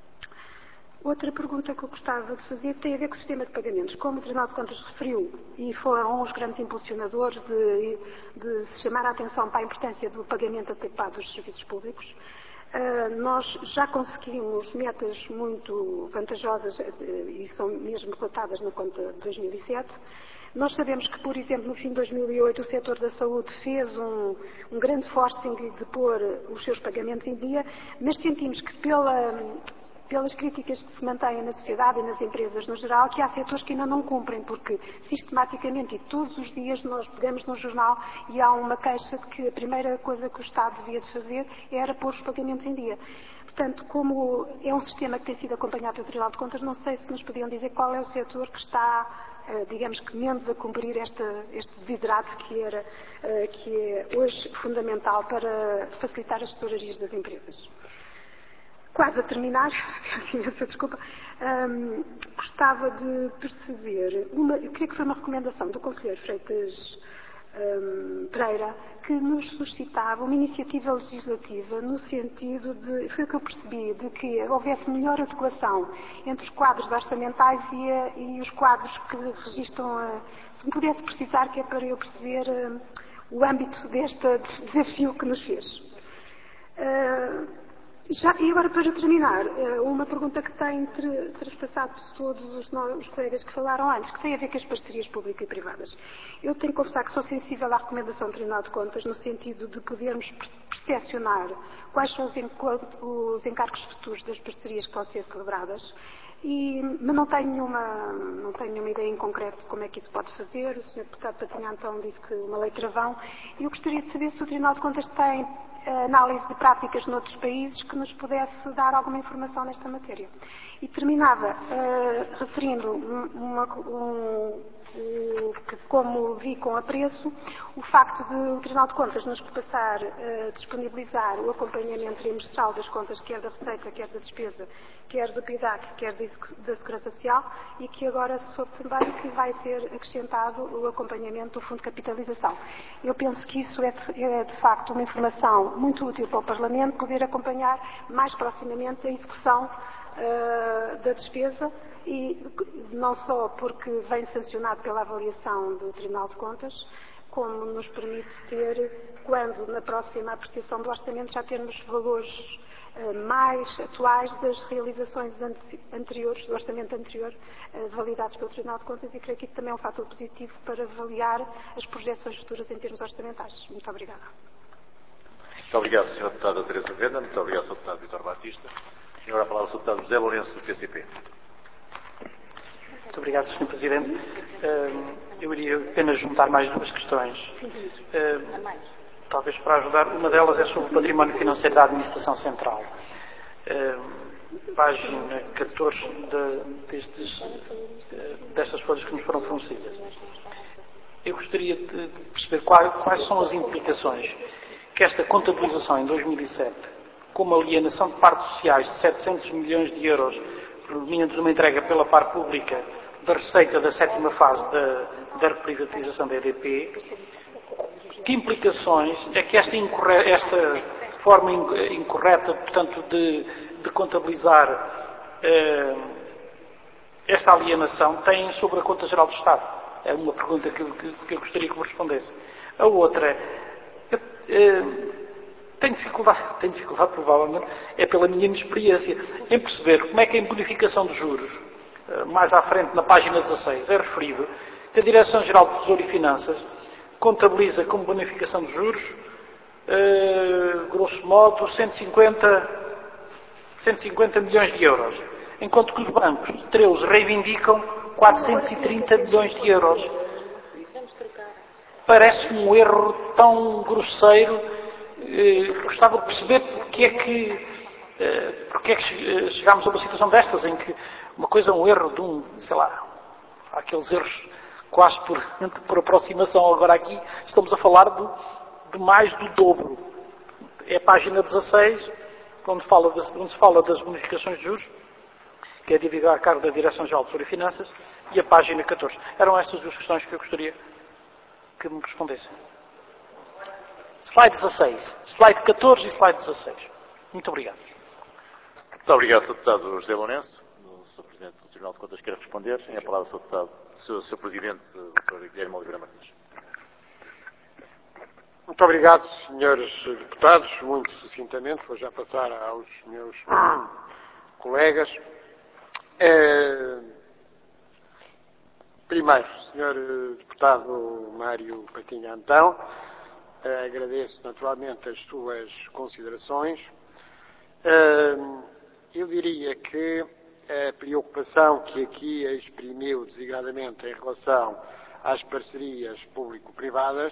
Outra pergunta que eu gostava de fazer tem a ver com o sistema de pagamentos. Como o Tribunal de Contas referiu, e foram os grandes impulsionadores de se chamar a atenção para a importância do pagamento antecipado dos serviços públicos, nós já conseguimos metas muito vantajosas e são mesmo relatadas na conta de 2007, Nós sabemos que, por exemplo, no fim de 2008 o setor da saúde fez um grande forcing de pôr os seus pagamentos em dia, mas sentimos que pelas críticas que se mantêm na sociedade e nas empresas no geral, que há setores que ainda não cumprem, porque sistematicamente e todos os dias nós pegamos no jornal e há uma queixa de que a primeira coisa que o Estado devia de fazer era pôr os pagamentos em dia. Portanto, como é um sistema que tem sido acompanhado pelo Tribunal de Contas, não sei se nos podiam dizer qual é o setor que está, digamos que menos a cumprir este desidrato que é hoje fundamental para facilitar as tesourarias das empresas. Quase a terminar, peço imensa desculpa, gostava de perceber, eu creio que foi uma recomendação do Conselheiro Freitas Pereira, que nos suscitava uma iniciativa legislativa no sentido de, foi o que eu percebi, de que houvesse melhor adequação entre os quadros orçamentais e os quadros que registram, se me pudesse precisar, que é para eu perceber o âmbito deste desafio que nos fez. E agora, para terminar, uma pergunta que tem transpassado todos os colegas que falaram antes, que tem a ver com as parcerias públicas e privadas. Eu tenho que confessar que sou sensível à recomendação do Tribunal de Contas, no sentido de podermos percepcionar quais são os encargos futuros das parcerias que vão ser celebradas, mas não tenho nenhuma ideia em concreto de como é que isso pode fazer. O Sr. Deputado Patinha então disse que uma lei travão, e eu gostaria de saber se o Tribunal de Contas tem análise de práticas noutros países que nos pudesse dar alguma informação nesta matéria. E terminava referindo que, como vi com apreço, o facto de o Tribunal de Contas nos passar a disponibilizar o acompanhamento trimestral das contas, quer da receita, quer da despesa, quer do PIDAC, quer da Segurança Social, e que agora soube também que vai ser acrescentado o acompanhamento do Fundo de Capitalização. Eu penso que isso é de facto uma informação muito útil para o Parlamento, poder acompanhar mais proximamente a execução da despesa, e não só porque vem sancionado pela avaliação do Tribunal de Contas, como nos permite ter, quando na próxima apreciação do orçamento já termos valores mais atuais das realizações anteriores, do orçamento anterior, validados pelo Tribunal de Contas, e creio que isso também é um fator positivo para avaliar as projeções futuras em termos orçamentais. Muito obrigada. Muito obrigado, Sr. Deputada Teresa Venda. Muito obrigado, Sr. Deputado Vítor Batista. E agora a palavra ao Sr. Deputado José Lourenço, do PCP. Muito obrigado, Sr. Presidente. Eu iria apenas juntar mais duas questões. Talvez para ajudar. Uma delas é sobre o património financeiro da Administração Central. Página 14 destas folhas que nos foram fornecidas. Eu gostaria de perceber quais são as implicações que esta contabilização em 2007, com uma alienação de partes sociais de 700 milhões de euros provenientes de uma entrega pela parte pública da receita da sétima fase da reprivatização da EDP, que implicações é que esta forma incorreta, portanto, de contabilizar esta alienação tem sobre a Conta Geral do Estado? É uma pergunta que eu gostaria que me respondesse. A outra, tenho dificuldade provavelmente, é pela minha inexperiência, em perceber como é que a bonificação de juros, mais à frente na página 16, é referido que a Direção-Geral do Tesouro e Finanças contabiliza como bonificação de juros, grosso modo, 150 milhões de euros, enquanto que os bancos de Treuze reivindicam 430 milhões de euros. Parece-me um erro tão grosseiro. Gostava de perceber porque é que chegámos a uma situação destas, em que uma coisa é um erro há aqueles erros quase por aproximação. Agora aqui estamos a falar de mais do dobro. É a página 16, onde se fala das bonificações de juros, que é dividida a cargo da Direção-Geral do Tesouro e Finanças, e a página 14. Eram estas duas questões que eu gostaria que me respondessem. Slide 16. Slide 14 e slide 16. Muito obrigado. Muito obrigado, Sr. Deputado José Lourenço. O Sr. Presidente do Tribunal de Contas quer responder. Tem a palavra o Sr. Presidente, Dr. Guilherme Oliveira Martins. Muito obrigado, senhores deputados. Muito sucintamente, vou já passar aos meus colegas. Primeiro, Sr. Deputado Mário Patinha Antão, agradeço naturalmente as suas considerações. Eu diria que a preocupação que aqui exprimiu desigradamente em relação às parcerias público-privadas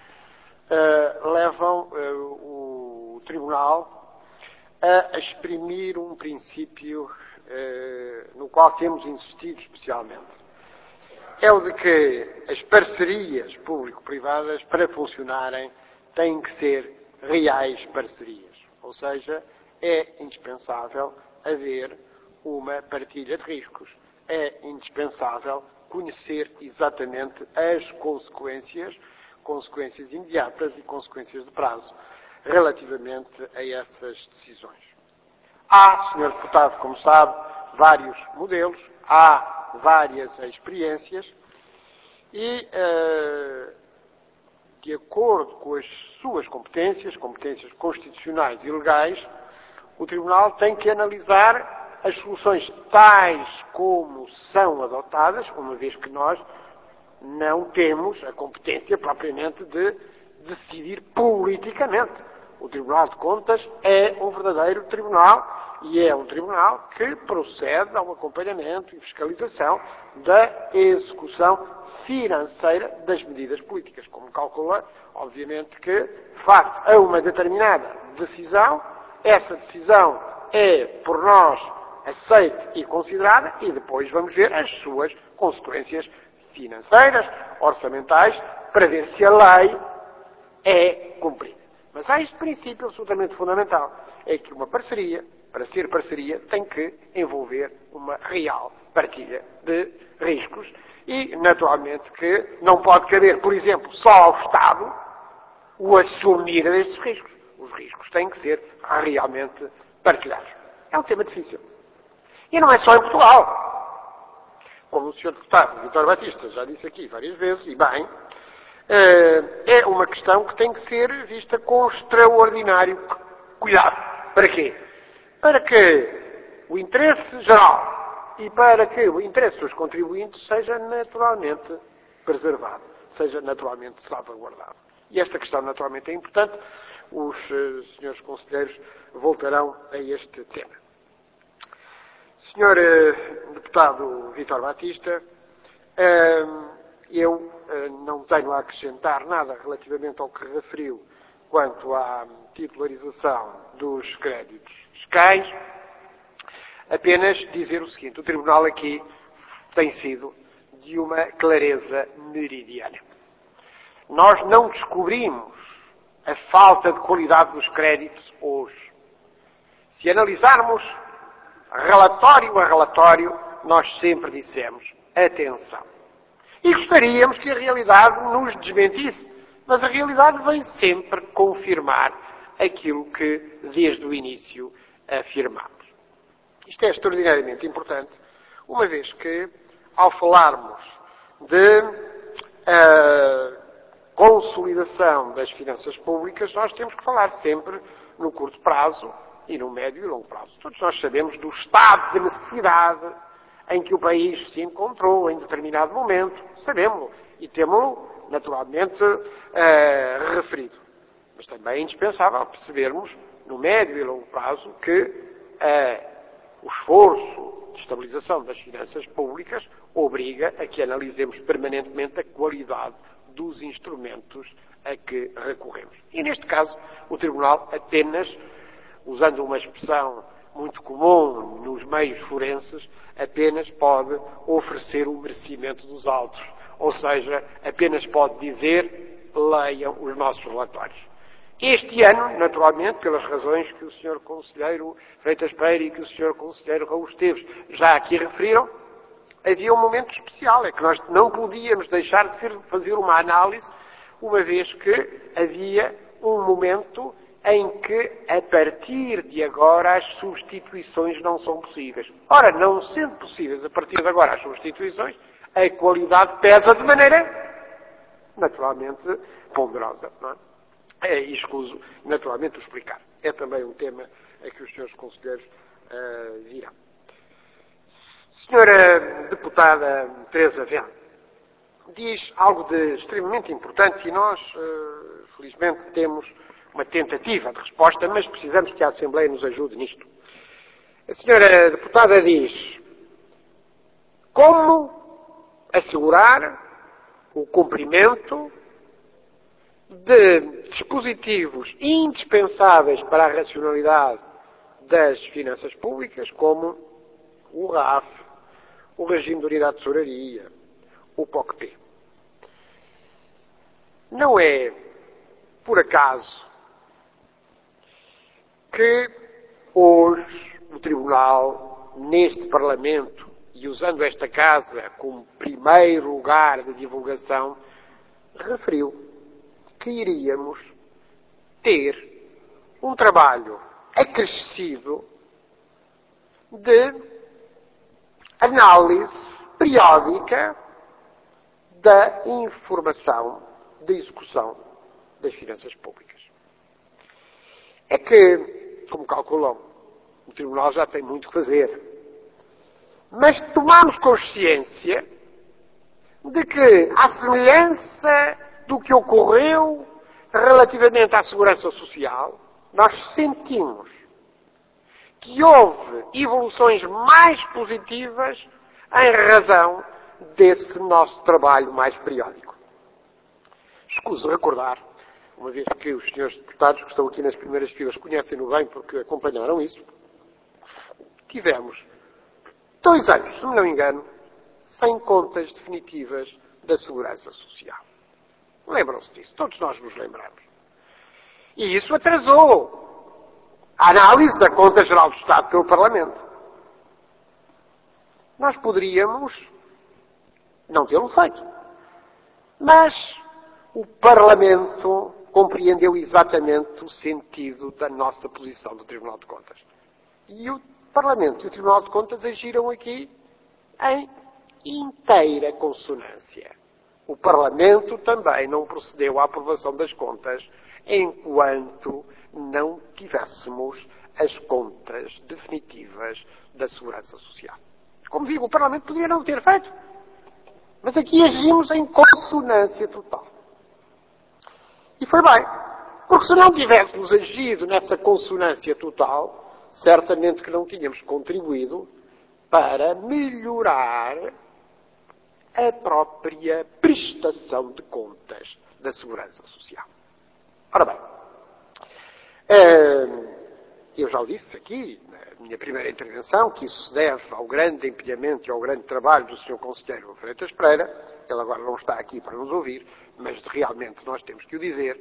levam o Tribunal a exprimir um princípio no qual temos insistido especialmente. É o de que as parcerias público-privadas, para funcionarem, têm que ser reais parcerias. Ou seja, é indispensável haver uma partilha de riscos. É indispensável conhecer exatamente as consequências imediatas e consequências de prazo, relativamente a essas decisões. Há, Sr. Deputado, como sabe, vários modelos, há várias experiências e, de acordo com as suas competências constitucionais e legais, o Tribunal tem que analisar as soluções tais como são adotadas, uma vez que nós não temos a competência propriamente de decidir politicamente. O Tribunal de Contas é um verdadeiro tribunal e é um tribunal que procede ao acompanhamento e fiscalização da execução financeira das medidas políticas. Como calcula, obviamente que, face a uma determinada decisão, essa decisão é, por nós, aceita e considerada e depois vamos ver as suas consequências financeiras, orçamentais, para ver se a lei é cumprida. Mas há este princípio absolutamente fundamental, é que uma parceria, para ser parceria, tem que envolver uma real partilha de riscos e, naturalmente, que não pode caber, por exemplo, só ao Estado o assumir destes riscos. Os riscos têm que ser realmente partilhados. É um tema difícil. E não é só em Portugal. Como o Sr. Deputado Vítor Batista já disse aqui várias vezes, e bem, é uma questão que tem que ser vista com extraordinário cuidado. Para quê? Para que o interesse geral e para que o interesse dos contribuintes seja naturalmente preservado, seja naturalmente salvaguardado. E esta questão naturalmente é importante. Os senhores conselheiros voltarão a este tema. Senhor Deputado Vítor Batista, eu não tenho a acrescentar nada relativamente ao que referiu quanto à titularização dos créditos fiscais, apenas dizer o seguinte: o Tribunal aqui tem sido de uma clareza meridiana. Nós não descobrimos a falta de qualidade dos créditos hoje. Se analisarmos relatório a relatório, nós sempre dissemos: atenção. E gostaríamos que a realidade nos desmentisse, mas a realidade vem sempre confirmar aquilo que desde o início afirmamos. Isto é extraordinariamente importante, uma vez que, ao falarmos de consolidação das finanças públicas, nós temos que falar sempre no curto prazo e no médio e longo prazo. Todos nós sabemos do estado de necessidade em que o país se encontrou em determinado momento, sabemos e temos-lo naturalmente referido. Mas também é indispensável percebermos no médio e longo prazo que o esforço de estabilização das finanças públicas obriga a que analisemos permanentemente a qualidade dos instrumentos a que recorremos. E neste caso, o Tribunal apenas, usando uma expressão muito comum nos meios forenses, apenas pode oferecer o merecimento dos autos. Ou seja, apenas pode dizer: leiam os nossos relatórios. Este ano, naturalmente, pelas razões que o Sr. Conselheiro Freitas Pereira e que o Sr. Conselheiro Raul Esteves já aqui referiram, havia um momento especial, é que nós não podíamos deixar de fazer uma análise, uma vez que havia um momento em que, a partir de agora, as substituições não são possíveis. Ora, não sendo possíveis a partir de agora as substituições, a qualidade pesa de maneira, naturalmente, ponderosa. Não é? E escuso, naturalmente, o explicar. É também um tema a que os senhores conselheiros virão. Senhora Deputada Teresa Venda, diz algo de extremamente importante e nós, felizmente, temos uma tentativa de resposta, mas precisamos que a Assembleia nos ajude nisto. A senhora deputada diz como assegurar o cumprimento de dispositivos indispensáveis para a racionalidade das finanças públicas, como o RAF, o regime de unidade de tesouraria, o POC-P. Não é, por acaso, que hoje o Tribunal, neste Parlamento, e usando esta Casa como primeiro lugar de divulgação, referiu que iríamos ter um trabalho acrescido de análise periódica da informação de execução das finanças públicas. É que, como calculam, o Tribunal já tem muito que fazer. Mas tomamos consciência de que, à semelhança do que ocorreu relativamente à segurança social, nós sentimos que houve evoluções mais positivas em razão desse nosso trabalho mais periódico. Escuso recordar, uma vez que os senhores deputados que estão aqui nas primeiras filas conhecem-no bem porque acompanharam isso, tivemos 2 anos, se me não engano, sem contas definitivas da Segurança Social. Lembram-se disso? Todos nós nos lembramos. E isso atrasou a análise da Conta Geral do Estado pelo Parlamento. Nós poderíamos não tê-lo feito. Mas o Parlamento compreendeu exatamente o sentido da nossa posição do Tribunal de Contas. E o Parlamento e o Tribunal de Contas agiram aqui em inteira consonância. O Parlamento também não procedeu à aprovação das contas enquanto não tivéssemos as contas definitivas da Segurança Social. Como digo, o Parlamento podia não ter feito. Mas aqui agimos em consonância total. E foi bem. Porque se não tivéssemos agido nessa consonância total, certamente que não tínhamos contribuído para melhorar a própria prestação de contas da Segurança Social. Ora bem, eu já o disse aqui, na minha primeira intervenção, que isso se deve ao grande empenhamento e ao grande trabalho do Sr. Conselheiro Freitas Pereira. Ele agora não está aqui para nos ouvir, mas realmente nós temos que o dizer.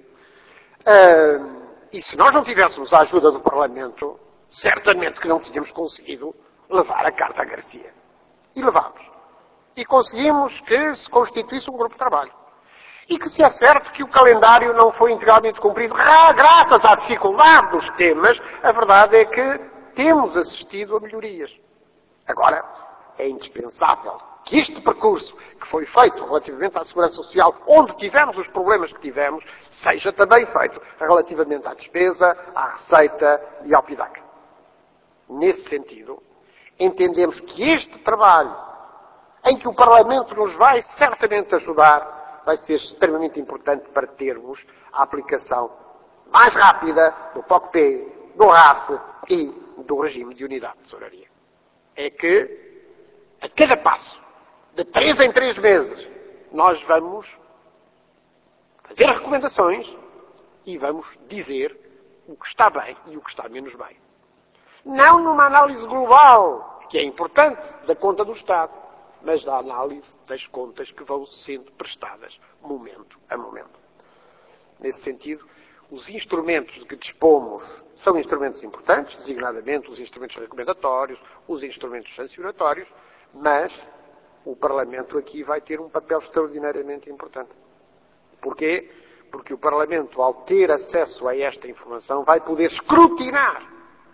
E se nós não tivéssemos a ajuda do Parlamento, certamente que não tínhamos conseguido levar a carta a Garcia. E levámos. E conseguimos que se constituísse um grupo de trabalho. E que se é certo que o calendário não foi integralmente cumprido, graças à dificuldade dos temas, a verdade é que temos assistido a melhorias. Agora, é indispensável que este percurso que foi feito relativamente à Segurança Social, onde tivemos os problemas que tivemos, seja também feito relativamente à despesa, à receita e ao PIDAC. Nesse sentido, entendemos que este trabalho, em que o Parlamento nos vai certamente ajudar, vai ser extremamente importante para termos a aplicação mais rápida do POC-P, do RAF e do regime de unidade de tesouraria. É que, a cada passo, de 3 em 3 meses, nós vamos fazer recomendações e vamos dizer o que está bem e o que está menos bem. Não numa análise global, que é importante, da conta do Estado, mas da análise das contas que vão sendo prestadas momento a momento. Nesse sentido, os instrumentos de que dispomos são instrumentos importantes, designadamente os instrumentos recomendatórios, os instrumentos sancionatórios, mas o Parlamento aqui vai ter um papel extraordinariamente importante. Porquê? Porque o Parlamento, ao ter acesso a esta informação, vai poder escrutinar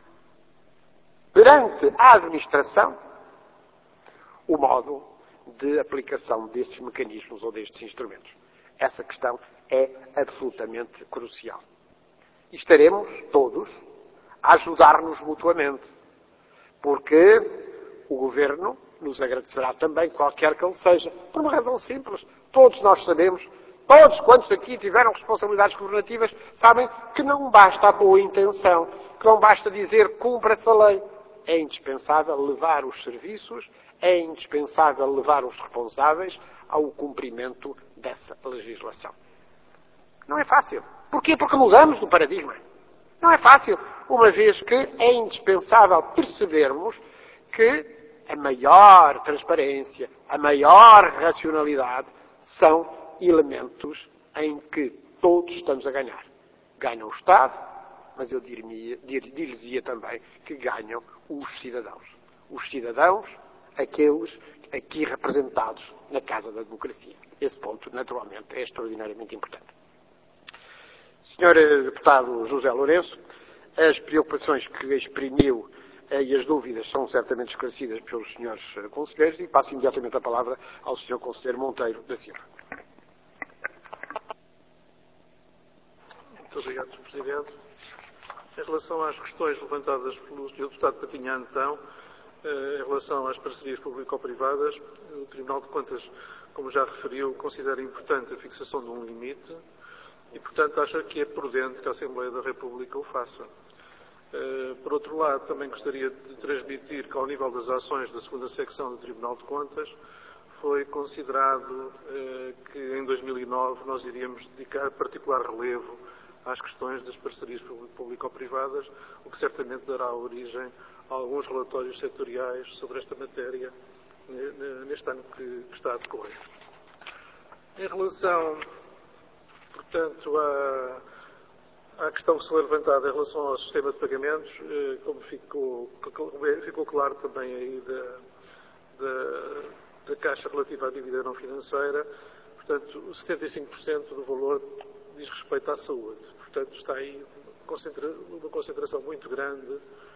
perante a administração o modo de aplicação destes mecanismos ou destes instrumentos. Essa questão é absolutamente crucial. E estaremos todos a ajudar-nos mutuamente, porque o Governo nos agradecerá também, qualquer que ele seja, por uma razão simples. Todos nós sabemos, todos quantos aqui tiveram responsabilidades governativas, sabem que não basta a boa intenção, que não basta dizer cumpra-se a lei. É indispensável levar os serviços, é indispensável levar os responsáveis ao cumprimento dessa legislação. Não é fácil. Porquê? Porque mudamos do paradigma. Não é fácil, uma vez que é indispensável percebermos que a maior transparência, a maior racionalidade são elementos em que todos estamos a ganhar. Ganha o Estado, mas eu dir-lhes-ia também que ganham os cidadãos. Os cidadãos, aqueles aqui representados na Casa da Democracia. Esse ponto, naturalmente, é extraordinariamente importante. Sr. Deputado José Lourenço, as preocupações que exprimiu e as dúvidas são certamente esclarecidas pelos senhores conselheiros e passo imediatamente a palavra ao Sr. Conselheiro Monteiro da Silva. Muito obrigado, Sr. Presidente. Em relação às questões levantadas pelo Sr. Deputado Patinha Antão, em relação às parcerias público-privadas, o Tribunal de Contas, como já referiu, considera importante a fixação de um limite e, portanto, acha que é prudente que a Assembleia da República o faça. Por outro lado, também gostaria de transmitir que, ao nível das ações da segunda secção do Tribunal de Contas, foi considerado que em 2009 nós iríamos dedicar particular relevo às questões das parcerias público-privadas, o que certamente dará origem a alguns relatórios setoriais sobre esta matéria neste ano que está a decorrer. Em relação, portanto, à questão que foi levantada em relação ao sistema de pagamentos, como ficou claro também aí da Caixa relativa à dívida não financeira, portanto, 75% do valor diz respeito à saúde. Portanto, está aí uma concentração muito grande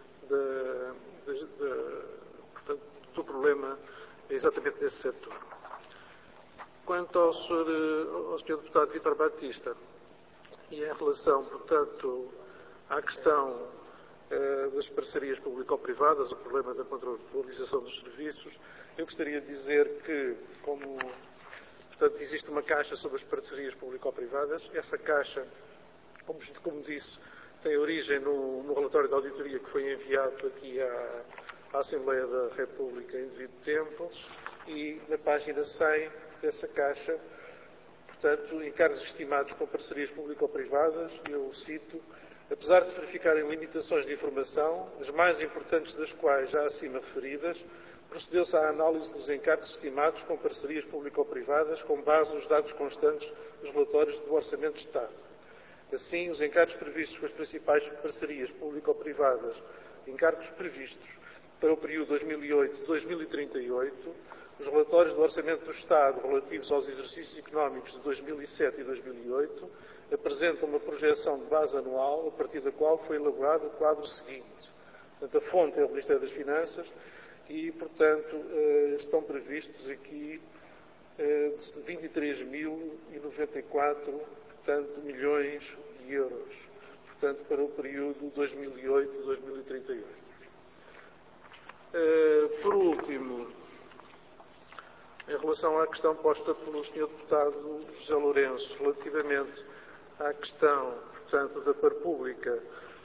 portanto, do problema exatamente nesse setor. Quanto ao Sr. Deputado Vítor Batista, e em relação, portanto, à questão das parcerias público-privadas, o problema da contratualização dos serviços, eu gostaria de dizer que, portanto, existe uma caixa sobre as parcerias público-privadas. Essa caixa, como disse, tem origem no relatório de auditoria que foi enviado aqui à Assembleia da República em devido tempo, e na página 100 dessa caixa, portanto, encargos estimados com parcerias público-privadas, eu cito: apesar de se verificarem limitações de informação, as mais importantes das quais já acima referidas, procedeu-se à análise dos encargos estimados com parcerias público-privadas com base nos dados constantes dos relatórios do Orçamento de Estado. Assim, os encargos previstos com as principais parcerias público-privadas, encargos previstos para o período 2008-2038, os relatórios do Orçamento do Estado relativos aos exercícios económicos de 2007 e 2008 apresentam uma projeção de base anual a partir da qual foi elaborado o quadro seguinte. Portanto, a fonte é o Ministério das Finanças e, portanto, estão previstos aqui 23.094, portanto, milhões de euros, portanto, para o período 2008-2038. Por último, em relação à questão posta pelo Sr. Deputado José Lourenço, relativamente à questão, portanto, da par pública,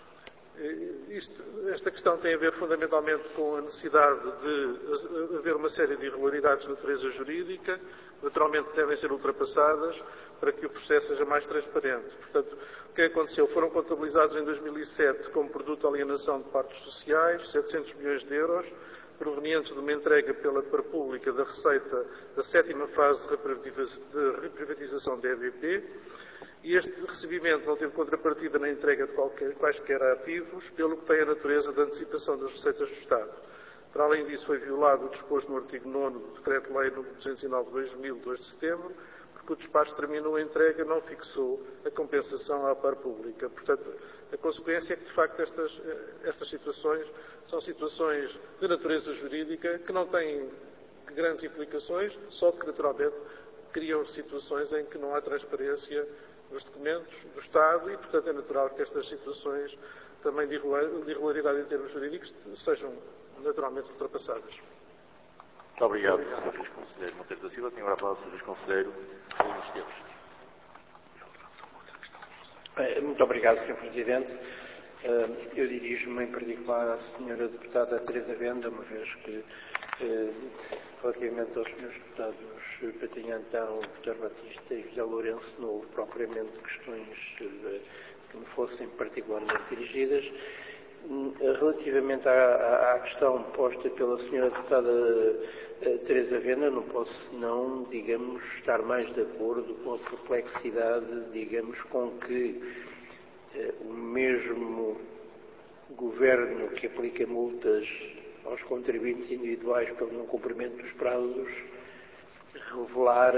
esta questão tem a ver fundamentalmente com a necessidade de haver uma série de irregularidades de natureza jurídica, naturalmente devem ser ultrapassadas para que o processo seja mais transparente. Portanto, o que aconteceu? Foram contabilizados em 2007 como produto de alienação de partes sociais 700 milhões de euros, provenientes de uma entrega pela par pública da receita da 7ª fase de reprivatização da EDP, e este recebimento não teve contrapartida na entrega de quaisquer ativos, pelo que tem a natureza da antecipação das receitas do Estado. Para além disso, foi violado o disposto no artigo 9º do Decreto-Lei nº 209/2000, 2 de setembro, porque o despacho terminou a entrega não fixou a compensação à par pública. Portanto, a consequência é que, de facto, estas situações são situações de natureza jurídica que não têm grandes implicações, só que, naturalmente, criam situações em que não há transparência nos documentos do Estado e, portanto, é natural que estas situações também de irregularidade em termos jurídicos sejam naturalmente ultrapassadas. Muito obrigado, Sr. Vice-Conselheiro Monteiro da Silva. Tenho agora a palavra do Vice-Conselheiro Nuno Esteves. Muito obrigado, Sr. Presidente. Eu dirijo-me em particular à Sra. Deputada Teresa Venda, uma vez que, relativamente aos Srs. Deputados Patinho Antão, Vítor Batista e José Lourenço, não houve propriamente questões que me fossem particularmente dirigidas. Relativamente à questão posta pela Sra. Deputada Teresa Venda, não posso senão, digamos, estar mais de acordo com a perplexidade, digamos, com que o mesmo governo que aplica multas aos contribuintes individuais pelo não cumprimento dos prazos revelar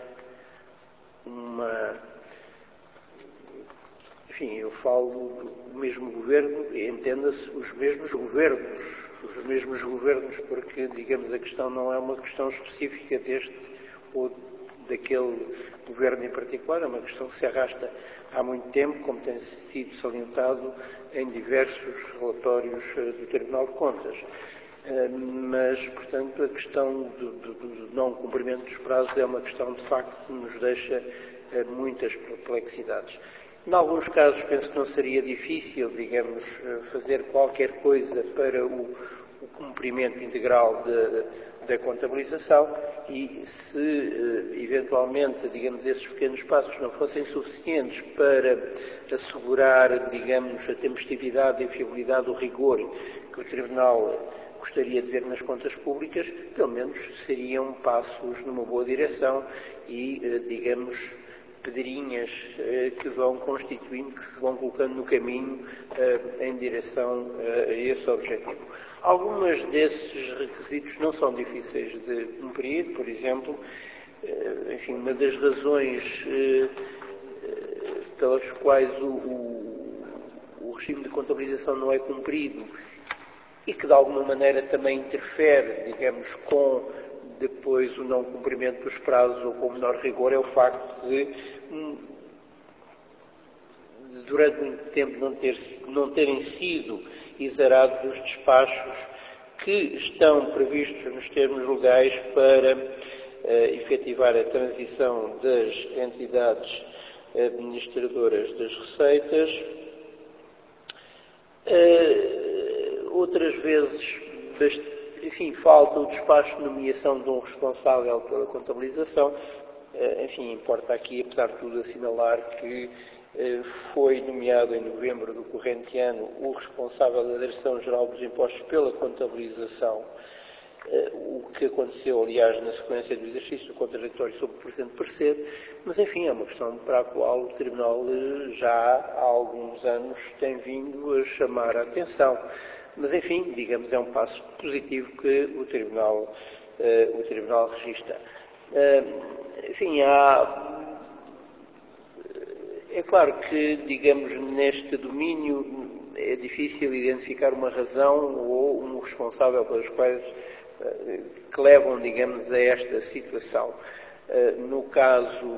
enfim, eu falo do mesmo governo, entenda-se os mesmos governos, porque, digamos, a questão não é uma questão específica deste ou daquele governo em particular, é uma questão que se arrasta há muito tempo, como tem sido salientado em diversos relatórios do Tribunal de Contas. Mas, portanto, a questão do não cumprimento dos prazos é uma questão, de facto, que nos deixa muitas perplexidades. Em alguns casos, penso que não seria difícil, digamos, fazer qualquer coisa para o cumprimento integral da contabilização e se, eventualmente, digamos, esses pequenos passos não fossem suficientes para assegurar, digamos, a tempestividade, a fiabilidade, o rigor que o Tribunal gostaria de ver nas contas públicas, pelo menos seriam passos numa boa direção e, digamos, pedrinhas que vão constituindo, que se vão colocando no caminho em direção a esse objetivo. Alguns desses requisitos não são difíceis de cumprir, por exemplo, enfim, uma das razões pelas quais o regime de contabilização não é cumprido e que de alguma maneira também interfere, digamos, com depois o não cumprimento dos prazos ou com menor rigor, é o facto de durante muito tempo não terem sido exarados os despachos que estão previstos nos termos legais para efetivar a transição das entidades administradoras das receitas. Outras vezes, enfim, falta o despacho de nomeação de um responsável pela contabilização. Enfim, importa aqui, apesar de tudo, assinalar que foi nomeado em novembro do corrente ano o responsável da Direção-Geral dos Impostos pela contabilização, o que aconteceu, aliás, na sequência do exercício do contraditório sobre o presente parecer, mas, enfim, é uma questão para a qual o Tribunal já há alguns anos tem vindo a chamar a atenção. Mas, enfim, digamos, é um passo positivo que o Tribunal registra. Enfim, é claro que, digamos, neste domínio é difícil identificar uma razão ou um responsável pelos quais que levam, digamos, a esta situação. No caso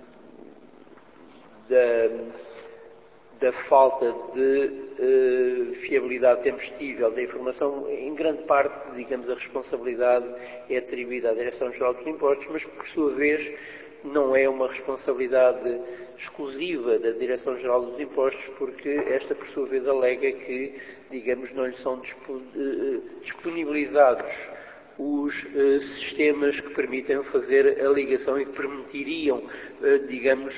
da falta de fiabilidade tempestível da informação, em grande parte, digamos, a responsabilidade é atribuída à Direção-Geral dos Impostos, mas, por sua vez, não é uma responsabilidade exclusiva da Direção-Geral dos Impostos, porque esta, por sua vez, alega que, digamos, não lhe são disponibilizados os sistemas que permitem fazer a ligação e que permitiriam, digamos,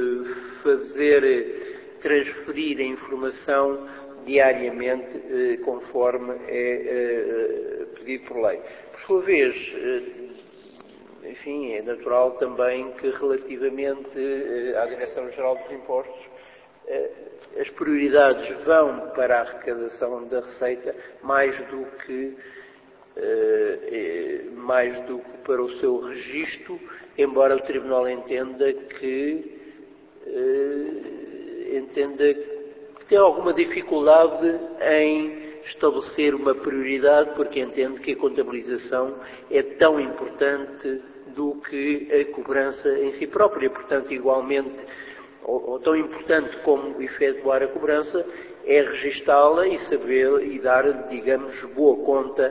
transferir a informação diariamente conforme é pedido por lei. Por sua vez, enfim, é natural também que relativamente à Direção-Geral dos Impostos as prioridades vão para a arrecadação da receita mais do que para o seu registro, embora o Tribunal entenda que tem alguma dificuldade em estabelecer uma prioridade, porque entende que a contabilização é tão importante do que a cobrança em si própria. Portanto, igualmente, ou tão importante como efetuar a cobrança, é registá-la e saber e dar, digamos, boa conta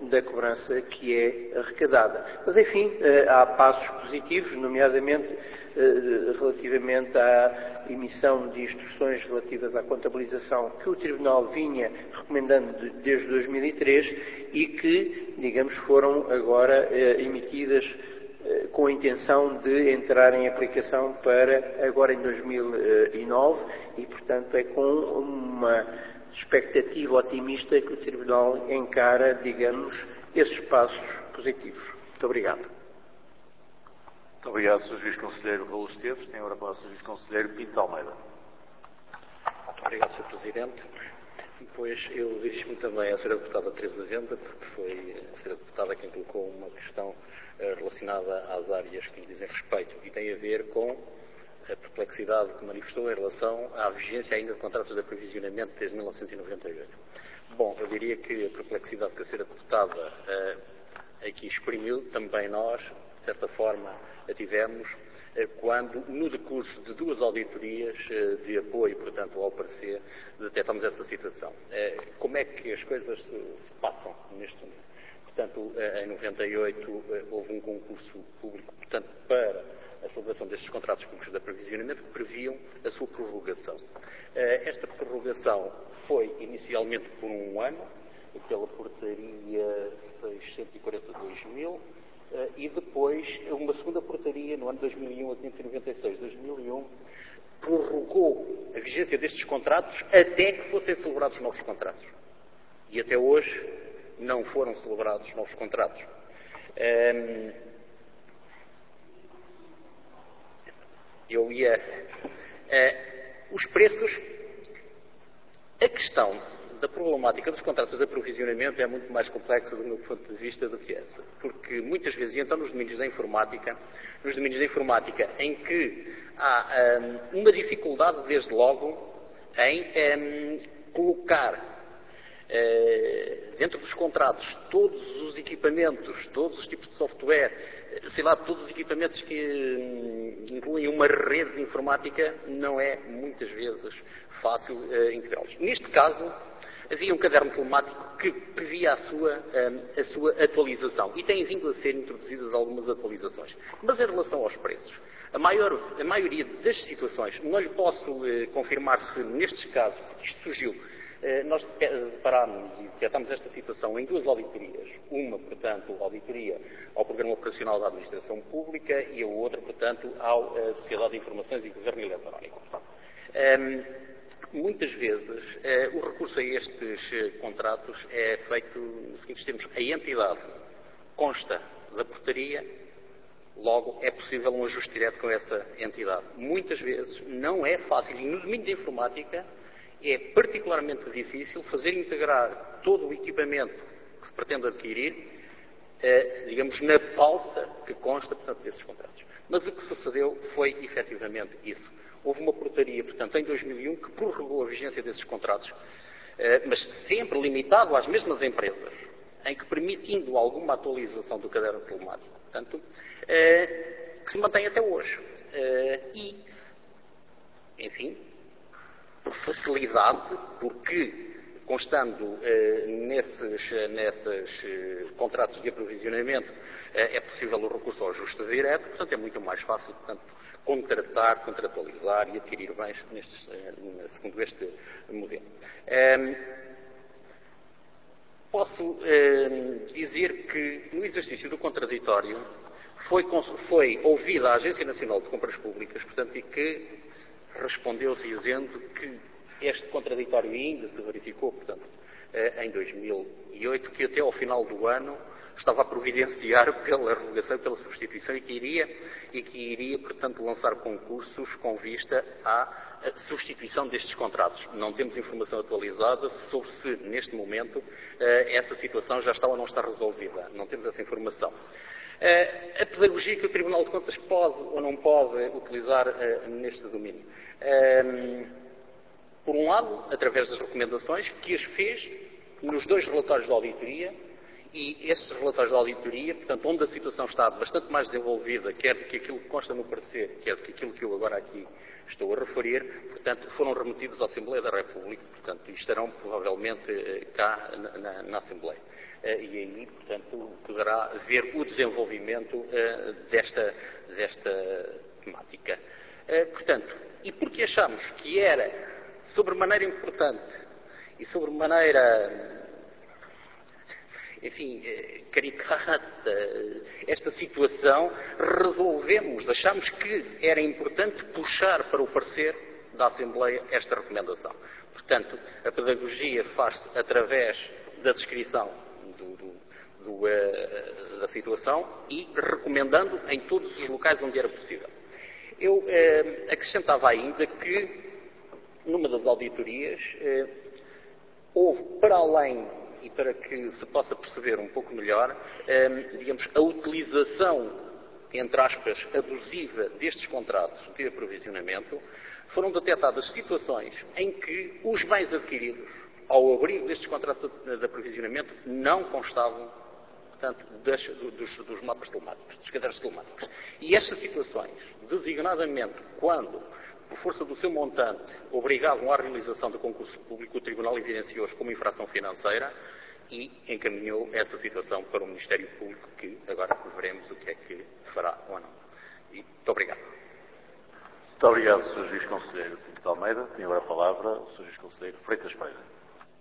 da cobrança que é arrecadada. Mas, enfim, há passos positivos, nomeadamente relativamente à emissão de instruções relativas à contabilização que o Tribunal vinha recomendando desde 2003 e que, digamos, foram agora emitidas com a intenção de entrar em aplicação para agora em 2009 e, portanto, é com uma expectativa otimista que o Tribunal encara, digamos, esses passos positivos. Muito obrigado. Muito obrigado, Sr. Juiz Conselheiro Raul Esteves. Tem agora a palavra o Sr. Juiz Conselheiro Pinto Almeida. Muito obrigado, Sr. Presidente. Depois eu dirijo-me também à Sra. Deputada Teresa Venda, porque foi a Sra. Deputada quem colocou uma questão relacionada às áreas que lhe dizem respeito e tem a ver com a perplexidade que manifestou em relação à vigência ainda de contratos de aprovisionamento desde 1998. Bom, eu diria que a perplexidade que a Sra. Deputada aqui exprimiu, também nós, de certa forma, a tivemos quando, no decurso de 2 auditorias de apoio, portanto, ao parecer, detectamos essa situação. Como é que as coisas se passam neste momento? Portanto, em 98 houve um concurso público, portanto, para a celebração destes contratos públicos de aprovisionamento que previam a sua prorrogação. Esta prorrogação foi inicialmente por 1 ano, pela portaria 642.000, e depois uma segunda portaria no ano 2001, a 596/2001, prorrogou a vigência destes contratos até que fossem celebrados novos contratos. E até hoje não foram celebrados novos contratos. Os preços, a questão da problemática dos contratos de aprovisionamento é muito mais complexa do meu ponto de vista do que essa. Porque muitas vezes, então, nos domínios da informática em que há uma dificuldade, desde logo, em colocar dentro dos contratos todos os equipamentos, todos os tipos de software, todos os equipamentos que incluem uma rede de informática, não é muitas vezes fácil integrá-los. Neste caso, havia um caderno telemático que previa a sua atualização e têm vindo a ser introduzidas algumas atualizações. Mas em relação aos preços, a maioria das situações, não lhe posso confirmar se nestes casos, porque isto surgiu, nós deparámos e detectámos esta situação em 2 auditorias. Uma, portanto, auditoria ao Programa Operacional da Administração Pública e a outra, portanto, à Sociedade de Informações e Governo Eletrónico. Muitas vezes, o recurso a estes contratos é feito nos seguintes termos. A entidade consta da portaria, logo é possível um ajuste direto com essa entidade. Muitas vezes não é fácil, e no domínio da informática é particularmente difícil fazer integrar todo o equipamento que se pretende adquirir, digamos, na pauta que consta, portanto, desses contratos. Mas o que sucedeu foi, efetivamente, isso. Houve uma portaria, portanto, em 2001, que prorrogou a vigência desses contratos, mas sempre limitado às mesmas empresas, em que permitindo alguma atualização do caderno telemático, portanto, que se mantém até hoje. E, enfim, por facilidade, porque constando nesses contratos de aprovisionamento é possível o recurso ao ajuste direto, portanto é muito mais fácil, portanto, contratualizar e adquirir bens segundo este modelo. Posso dizer que no exercício do contraditório foi ouvida a Agência Nacional de Compras Públicas, portanto, e que respondeu dizendo que este contraditório ainda se verificou, portanto, em 2008, que até ao final do ano estava a providenciar pela revogação e pela substituição e que iria, portanto, lançar concursos com vista à substituição destes contratos. Não temos informação atualizada sobre se, neste momento, essa situação já está ou não está resolvida. Não temos essa informação. A pedagogia que o Tribunal de Contas pode ou não pode utilizar neste domínio. Por um lado, através das recomendações que as fez nos 2 relatórios de auditoria, e estes relatórios de auditoria, portanto, onde a situação está bastante mais desenvolvida, quer do que aquilo que consta no parecer, quer do que aquilo que eu agora aqui estou a referir, portanto, foram remetidos à Assembleia da República, portanto, e estarão provavelmente cá na Assembleia. E aí, portanto, poderá ver o desenvolvimento desta temática. Portanto, e porque achamos que era sobremaneira importante e sobremaneira, enfim, caricata esta situação, achamos que era importante puxar para o parecer da Assembleia esta recomendação. Portanto, a pedagogia faz-se através da descrição da situação e recomendando em todos os locais onde era possível. Eu acrescentava ainda que, numa das auditorias, houve, para além, e para que se possa perceber um pouco melhor, digamos, a utilização, entre aspas, abusiva destes contratos de aprovisionamento, foram detectadas situações em que os bens adquiridos, ao abrigo destes contratos de aprovisionamento, não constavam, portanto, dos mapas telemáticos, dos cadernos telemáticos. E estas situações, designadamente quando, por força do seu montante, obrigavam à realização do concurso público, o Tribunal evidenciou-os como infração financeira e encaminhou essa situação para o Ministério Público, que agora veremos o que é que fará ou não. E muito obrigado. Muito obrigado, Sr. Juiz Conselheiro Pinto de Almeida. Tem agora a palavra o Sr. Juiz Conselheiro Freitas Pereira.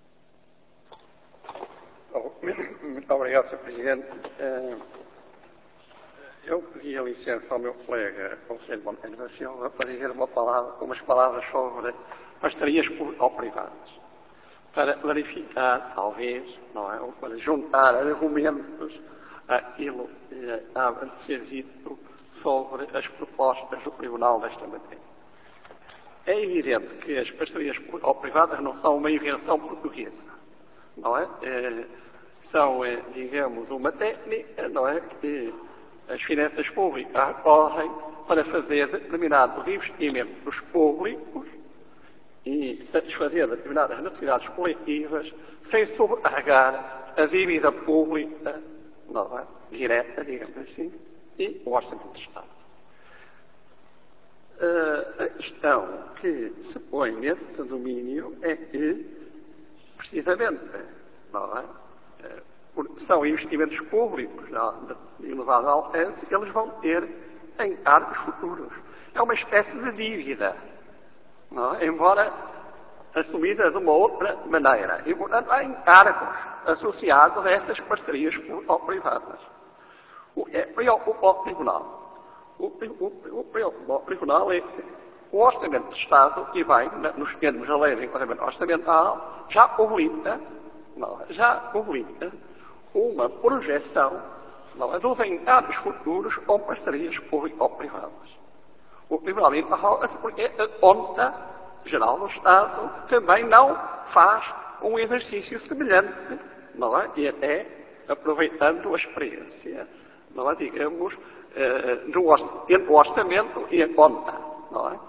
Muito obrigado, Sr. Presidente. Eu pedi a licença ao meu colega Conselheiro Monteiro da Silva para dizer umas palavras sobre parcerias público-privadas, para verificar, talvez, não é, ou para juntar argumentos àquilo que há de ser dito sobre as propostas do Tribunal desta matéria. É evidente que as parcerias público-privadas não são uma invenção portuguesa, não é? São, digamos, uma técnica, não é, que as finanças públicas correm para fazer determinados investimentos públicos e satisfazer determinadas necessidades coletivas sem sobrecarregar a dívida pública, não é, direta, digamos assim, e o orçamento do Estado. A questão que se põe nesse domínio é que, precisamente, não é, são investimentos públicos de elevado alcance, eles vão ter encargos futuros. É uma espécie de dívida, não é? Embora assumida de uma outra maneira. E, portanto, há encargos associados a estas parcerias público-privadas. O que preocupa o Tribunal? O preocupa o Tribunal é o Orçamento de Estado, e bem, nos termos da lei de enquadramento orçamental, já publica uma projeção, não é, dos encargos futuros com parcerias público-privadas. O Tribunal interroga-se porque a conta geral do Estado também não faz um exercício semelhante, não é? E até aproveitando a experiência, não é, digamos, entre o orçamento e a conta, não é?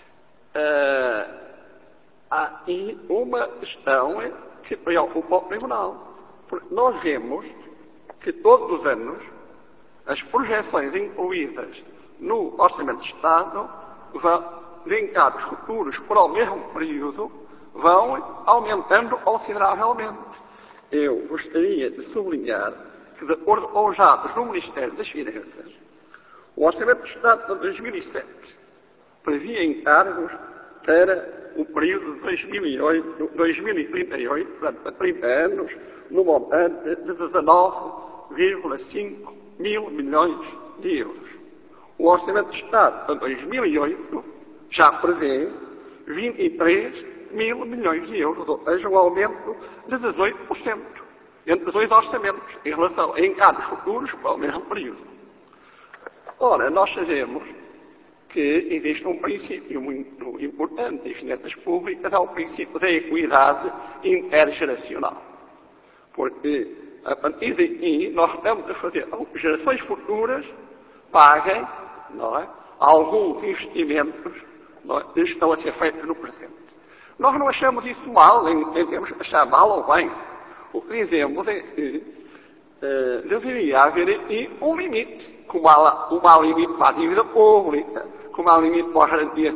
Há aqui uma questão que preocupa o Tribunal, porque nós vemos que todos os anos as projeções incluídas no Orçamento de Estado de encargos futuros para o mesmo período vão aumentando consideravelmente. Eu gostaria de sublinhar que, de acordo com os dados do Ministério das Finanças, o Orçamento de Estado de 2007 previa encargos para o período de 2038, portanto, para 30 anos, no montante de 19,5 mil milhões de euros. O Orçamento de Estado de 2008 já prevê 23 mil milhões de euros, ou seja, um aumento de 18% entre os dois orçamentos em relação a encargos futuros para o mesmo período. Ora, nós sabemos que existe um princípio muito importante em finanças públicas, é o princípio da equidade intergeracional. Porque, a partir daí, nós estamos a fazer que gerações futuras paguem, não é, alguns investimentos, não é, que estão a ser feitos no presente. Nós não achamos isso mal, nem temos que achar mal ou bem. O que dizemos é que deveria haver aqui um limite, como há limite para a dívida pública, como há limite para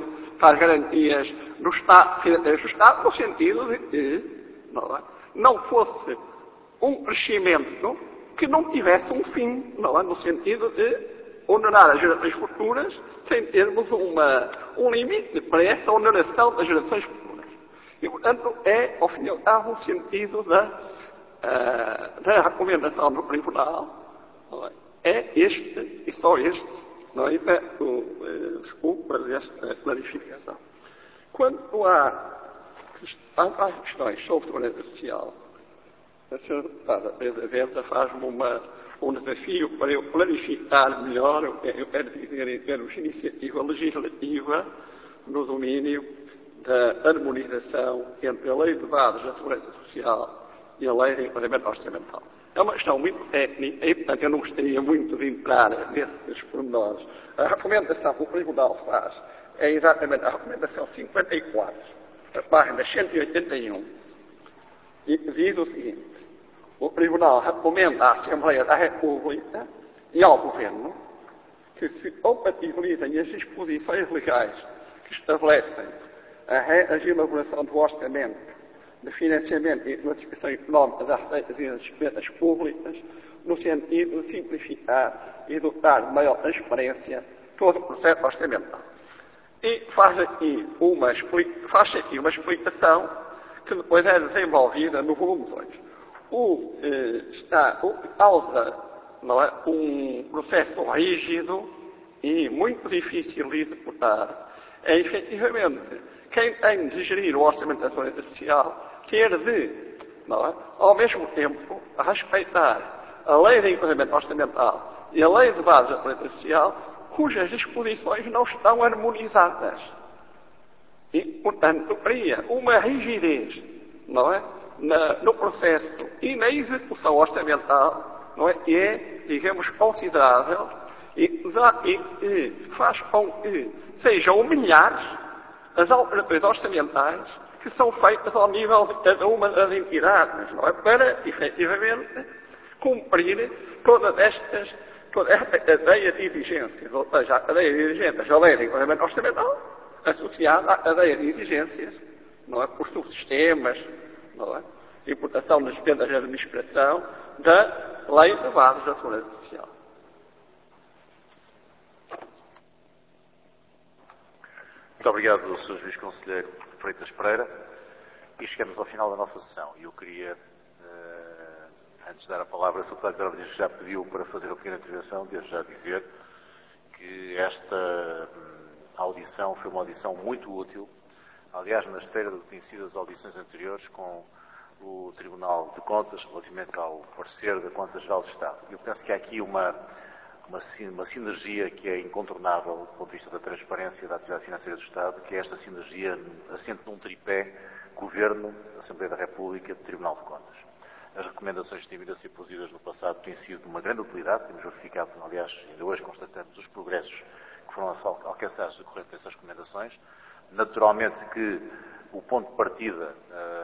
para as garantias do Estado, no sentido de que não fosse um crescimento que não tivesse um fim, no sentido de onerar as gerações futuras sem termos um limite para essa oneração das gerações futuras. E, portanto, ao fim e ao cabo, o sentido da recomendação do Tribunal é este, e só este, desculpa esta clarificação. Quanto às questões sobre segurança social, a senhora deputada Pedro Venta faz-me um desafio para eu clarificar melhor, eu quero dizer, em termos de iniciativa legislativa, no domínio da harmonização entre a Lei de Bases da Segurança Social e a Lei de Enquadramento Orçamental. É uma questão muito técnica e, portanto, eu não gostaria muito de entrar nesses pormenores. A recomendação que o Tribunal faz é exatamente a recomendação 54, a página 181, e diz o seguinte: o Tribunal recomenda à Assembleia da República e ao Governo que se compatibilizem as disposições legais que estabelecem a elaboração do orçamento de financiamento e classificação económica das receitas e das despesas públicas, no sentido de simplificar e dotar de maior transparência todo o processo orçamental. E faz aqui uma explicação que depois é desenvolvida no volume 2. Causa um processo rígido e muito difícil de executar. É efetivamente quem tem de gerir o orçamento da Segurança Social ter de, ao mesmo tempo, respeitar a Lei de Enquadramento Orçamental e a Lei de Bases da Segurança Social, cujas disposições não estão harmonizadas. E, portanto, cria uma rigidez, no processo e na execução orçamental, que é, digamos, considerável e faz com que sejam milhares as alterações orçamentais que são feitas ao nível de cada uma das entidades, para, efetivamente, cumprir toda esta cadeia de exigências, ou seja, a cadeia de exigências da Lei de Enquadramento Orçamental, associada à cadeia de exigências, por subsistemas, importação das despesas de administração, da Lei de Bases da Segurança Social. Muito obrigado, Sr. Juiz Conselheiro Freitas Pereira. E chegamos ao final da nossa sessão. E eu queria, antes de dar a palavra, a Sr. Deputado de Ordens que já pediu para fazer a pequena intervenção, desde já dizer que esta audição foi uma audição muito útil. Aliás, na esteira do que têm sido as audições anteriores com o Tribunal de Contas, relativamente ao parecer da Conta Geral do Estado. Eu penso que há aqui uma sinergia que é incontornável do ponto de vista da transparência da atividade financeira do Estado, que é esta sinergia assente num tripé Governo, Assembleia da República e Tribunal de Contas. As recomendações que têm vindo a ser produzidas no passado têm sido de uma grande utilidade, temos verificado, aliás, ainda hoje constatamos os progressos que foram alcançados decorrente dessas recomendações. Naturalmente que o ponto de partida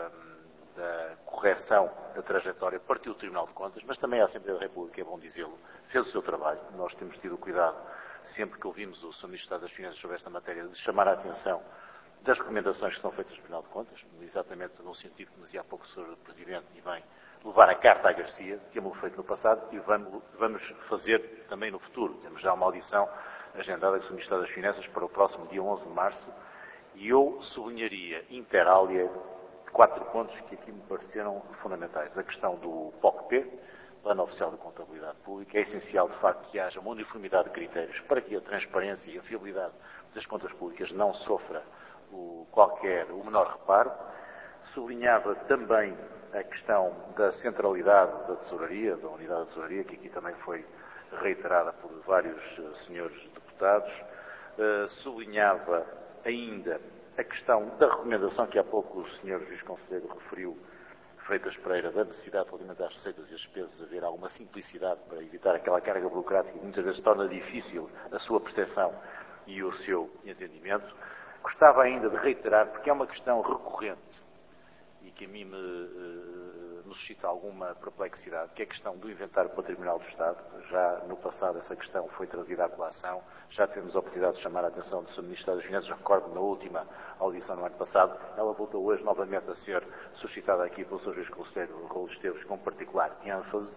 da correção da trajetória partiu do Tribunal de Contas, mas também a Assembleia da República, é bom dizê-lo, fez o seu trabalho. Nós temos tido cuidado, sempre que ouvimos o Sr. Ministro do Estado das Finanças sobre esta matéria, de chamar a atenção das recomendações que são feitas no Tribunal de Contas, exatamente no sentido que nos dizia há pouco o Sr. Presidente, e bem, levar a carta à Garcia, temos feito no passado e vamos fazer também no futuro. Temos já uma audição agendada com o Sr. Ministro das Finanças para o próximo dia 11 de março, e eu sublinharia, inter alia, 4 pontos que aqui me pareceram fundamentais. A questão do POC-P, Plano Oficial de Contabilidade Pública. É essencial, de facto, que haja uma uniformidade de critérios para que a transparência e a fiabilidade das contas públicas não sofra o menor reparo. Sublinhava também a questão da centralidade da tesouraria, da unidade da tesouraria, que aqui também foi reiterada por vários senhores deputados. Sublinhava ainda a questão da recomendação que há pouco o Sr. Juiz Conselheiro referiu, Freitas Pereira, da necessidade de alimentar as receitas e as despesas, haver alguma simplicidade para evitar aquela carga burocrática que muitas vezes torna difícil a sua percepção e o seu entendimento. Gostava ainda de reiterar, porque é uma questão recorrente e que a mim me nos suscita alguma perplexidade, que é a questão do inventário patrimonial do Estado. Já no passado essa questão foi trazida à colação, já tivemos a oportunidade de chamar a atenção do Sr. Ministro das Finanças, recordo na última audição no ano passado, ela voltou hoje novamente a ser suscitada aqui pelo Sr. Juiz Conselheiro Raul Esteves com particular ênfase,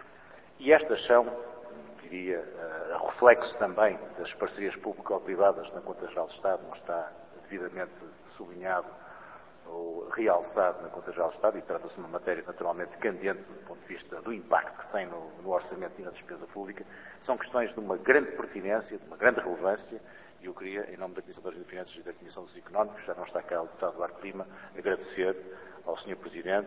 e estas são, diria, reflexo também das parcerias público-privadas na Conta-Geral do Estado, não está devidamente sublinhado ou realçado na Conta-Geral do Estado, e trata-se de uma matéria naturalmente candente do ponto de vista do impacto que tem no orçamento e na despesa pública. São questões de uma grande pertinência, de uma grande relevância, e eu queria, em nome da Comissão das Finanças e da Comissão dos Económicos, já não está cá o deputado Duarte Lima, agradecer ao Sr. Presidente,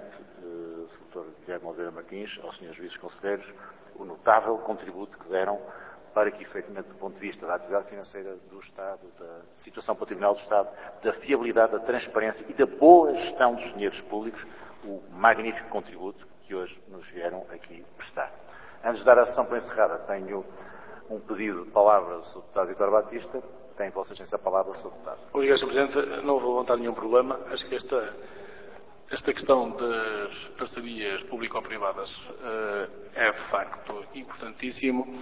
Sr. Guilherme Oliveira Martins, aos Srs. Juízes Conselheiros, o notável contributo que deram para que, efetivamente, do ponto de vista da atividade financeira do Estado, da situação patrimonial do Estado, da fiabilidade, da transparência e da boa gestão dos dinheiros públicos, o magnífico contributo que hoje nos vieram aqui prestar. Antes de dar a sessão para encerrada, tenho um pedido de palavra do Sr. Deputado Vítor Batista. Tem Vossa Excelência a palavra, Sr. Deputado. Obrigado, Sr. Presidente. Não vou levantar nenhum problema. Acho que esta questão das parcerias público-privadas é, de facto, importantíssimo.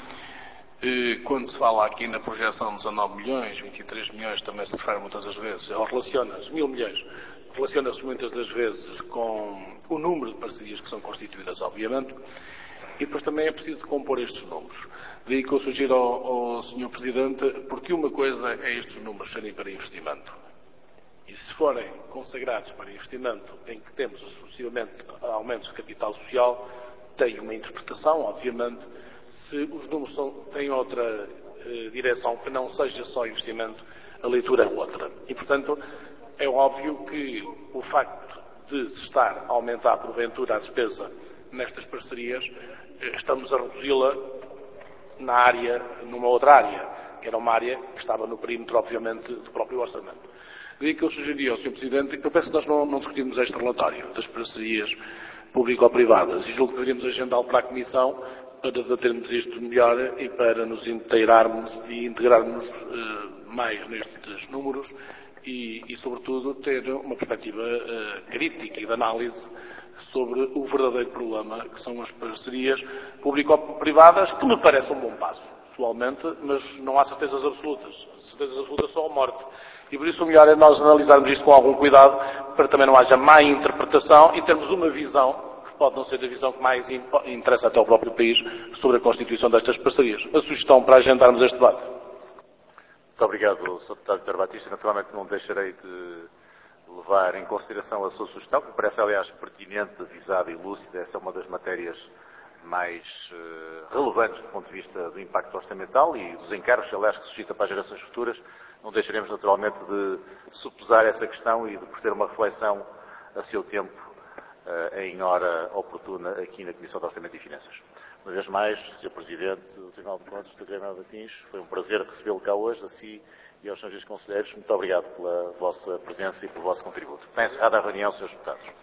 Quando se fala aqui na projeção de 19 milhões, 23 milhões, também se refere muitas das vezes, ou relaciona-se, 1000 milhões, relaciona-se muitas das vezes com o número de parcerias que são constituídas, obviamente, e depois também é preciso compor estes números. Daí que eu sugiro ao Sr. Presidente, porque uma coisa é estes números serem para investimento. E se forem consagrados para investimento em que temos sucessivamente aumentos de capital social, tem uma interpretação, obviamente. Se os números têm outra direção que não seja só investimento, a leitura é outra. E, portanto, é óbvio que o facto de se estar a aumentar, porventura, a despesa nestas parcerias, estamos a reduzi-la numa outra área, que era uma área que estava no perímetro, obviamente, do próprio orçamento. Daí que eu sugeri ao Sr. Presidente que eu penso que nós não discutimos este relatório das parcerias público-privadas e julgo que deveríamos agendá-lo para a Comissão para debatermos isto melhor e para nos inteirarmos e integrarmos mais nestes números e, sobretudo, ter uma perspectiva crítica e de análise sobre o verdadeiro problema que são as parcerias público-privadas, que me parece um bom passo, pessoalmente, mas não há certezas absolutas. Certezas absolutas são a morte. E por isso o melhor é nós analisarmos isto com algum cuidado, para também não haja má interpretação e termos uma visão, que pode não ser a visão que mais interessa até ao próprio país, sobre a constituição destas parcerias. A sugestão para agendarmos este debate. Muito obrigado, Sr. Deputado Vítor Batista. Naturalmente não deixarei de levar em consideração a sua sugestão, que me parece, aliás, pertinente, avisada e lúcida. Essa é uma das matérias mais relevantes do ponto de vista do impacto orçamental e dos encargos, aliás, que suscita para as gerações futuras. Não deixaremos, naturalmente, de supesar essa questão e de ter uma reflexão a seu tempo, em hora oportuna, aqui na Comissão de Orçamento e Finanças. Uma vez mais, Sr. Presidente do Tribunal de Contas, Dr. Guilherme Martins, foi um prazer recebê-lo cá hoje, a si e aos Srs. Conselheiros. Muito obrigado pela vossa presença e pelo vosso contributo. Está encerrada a reunião, Srs. Deputados.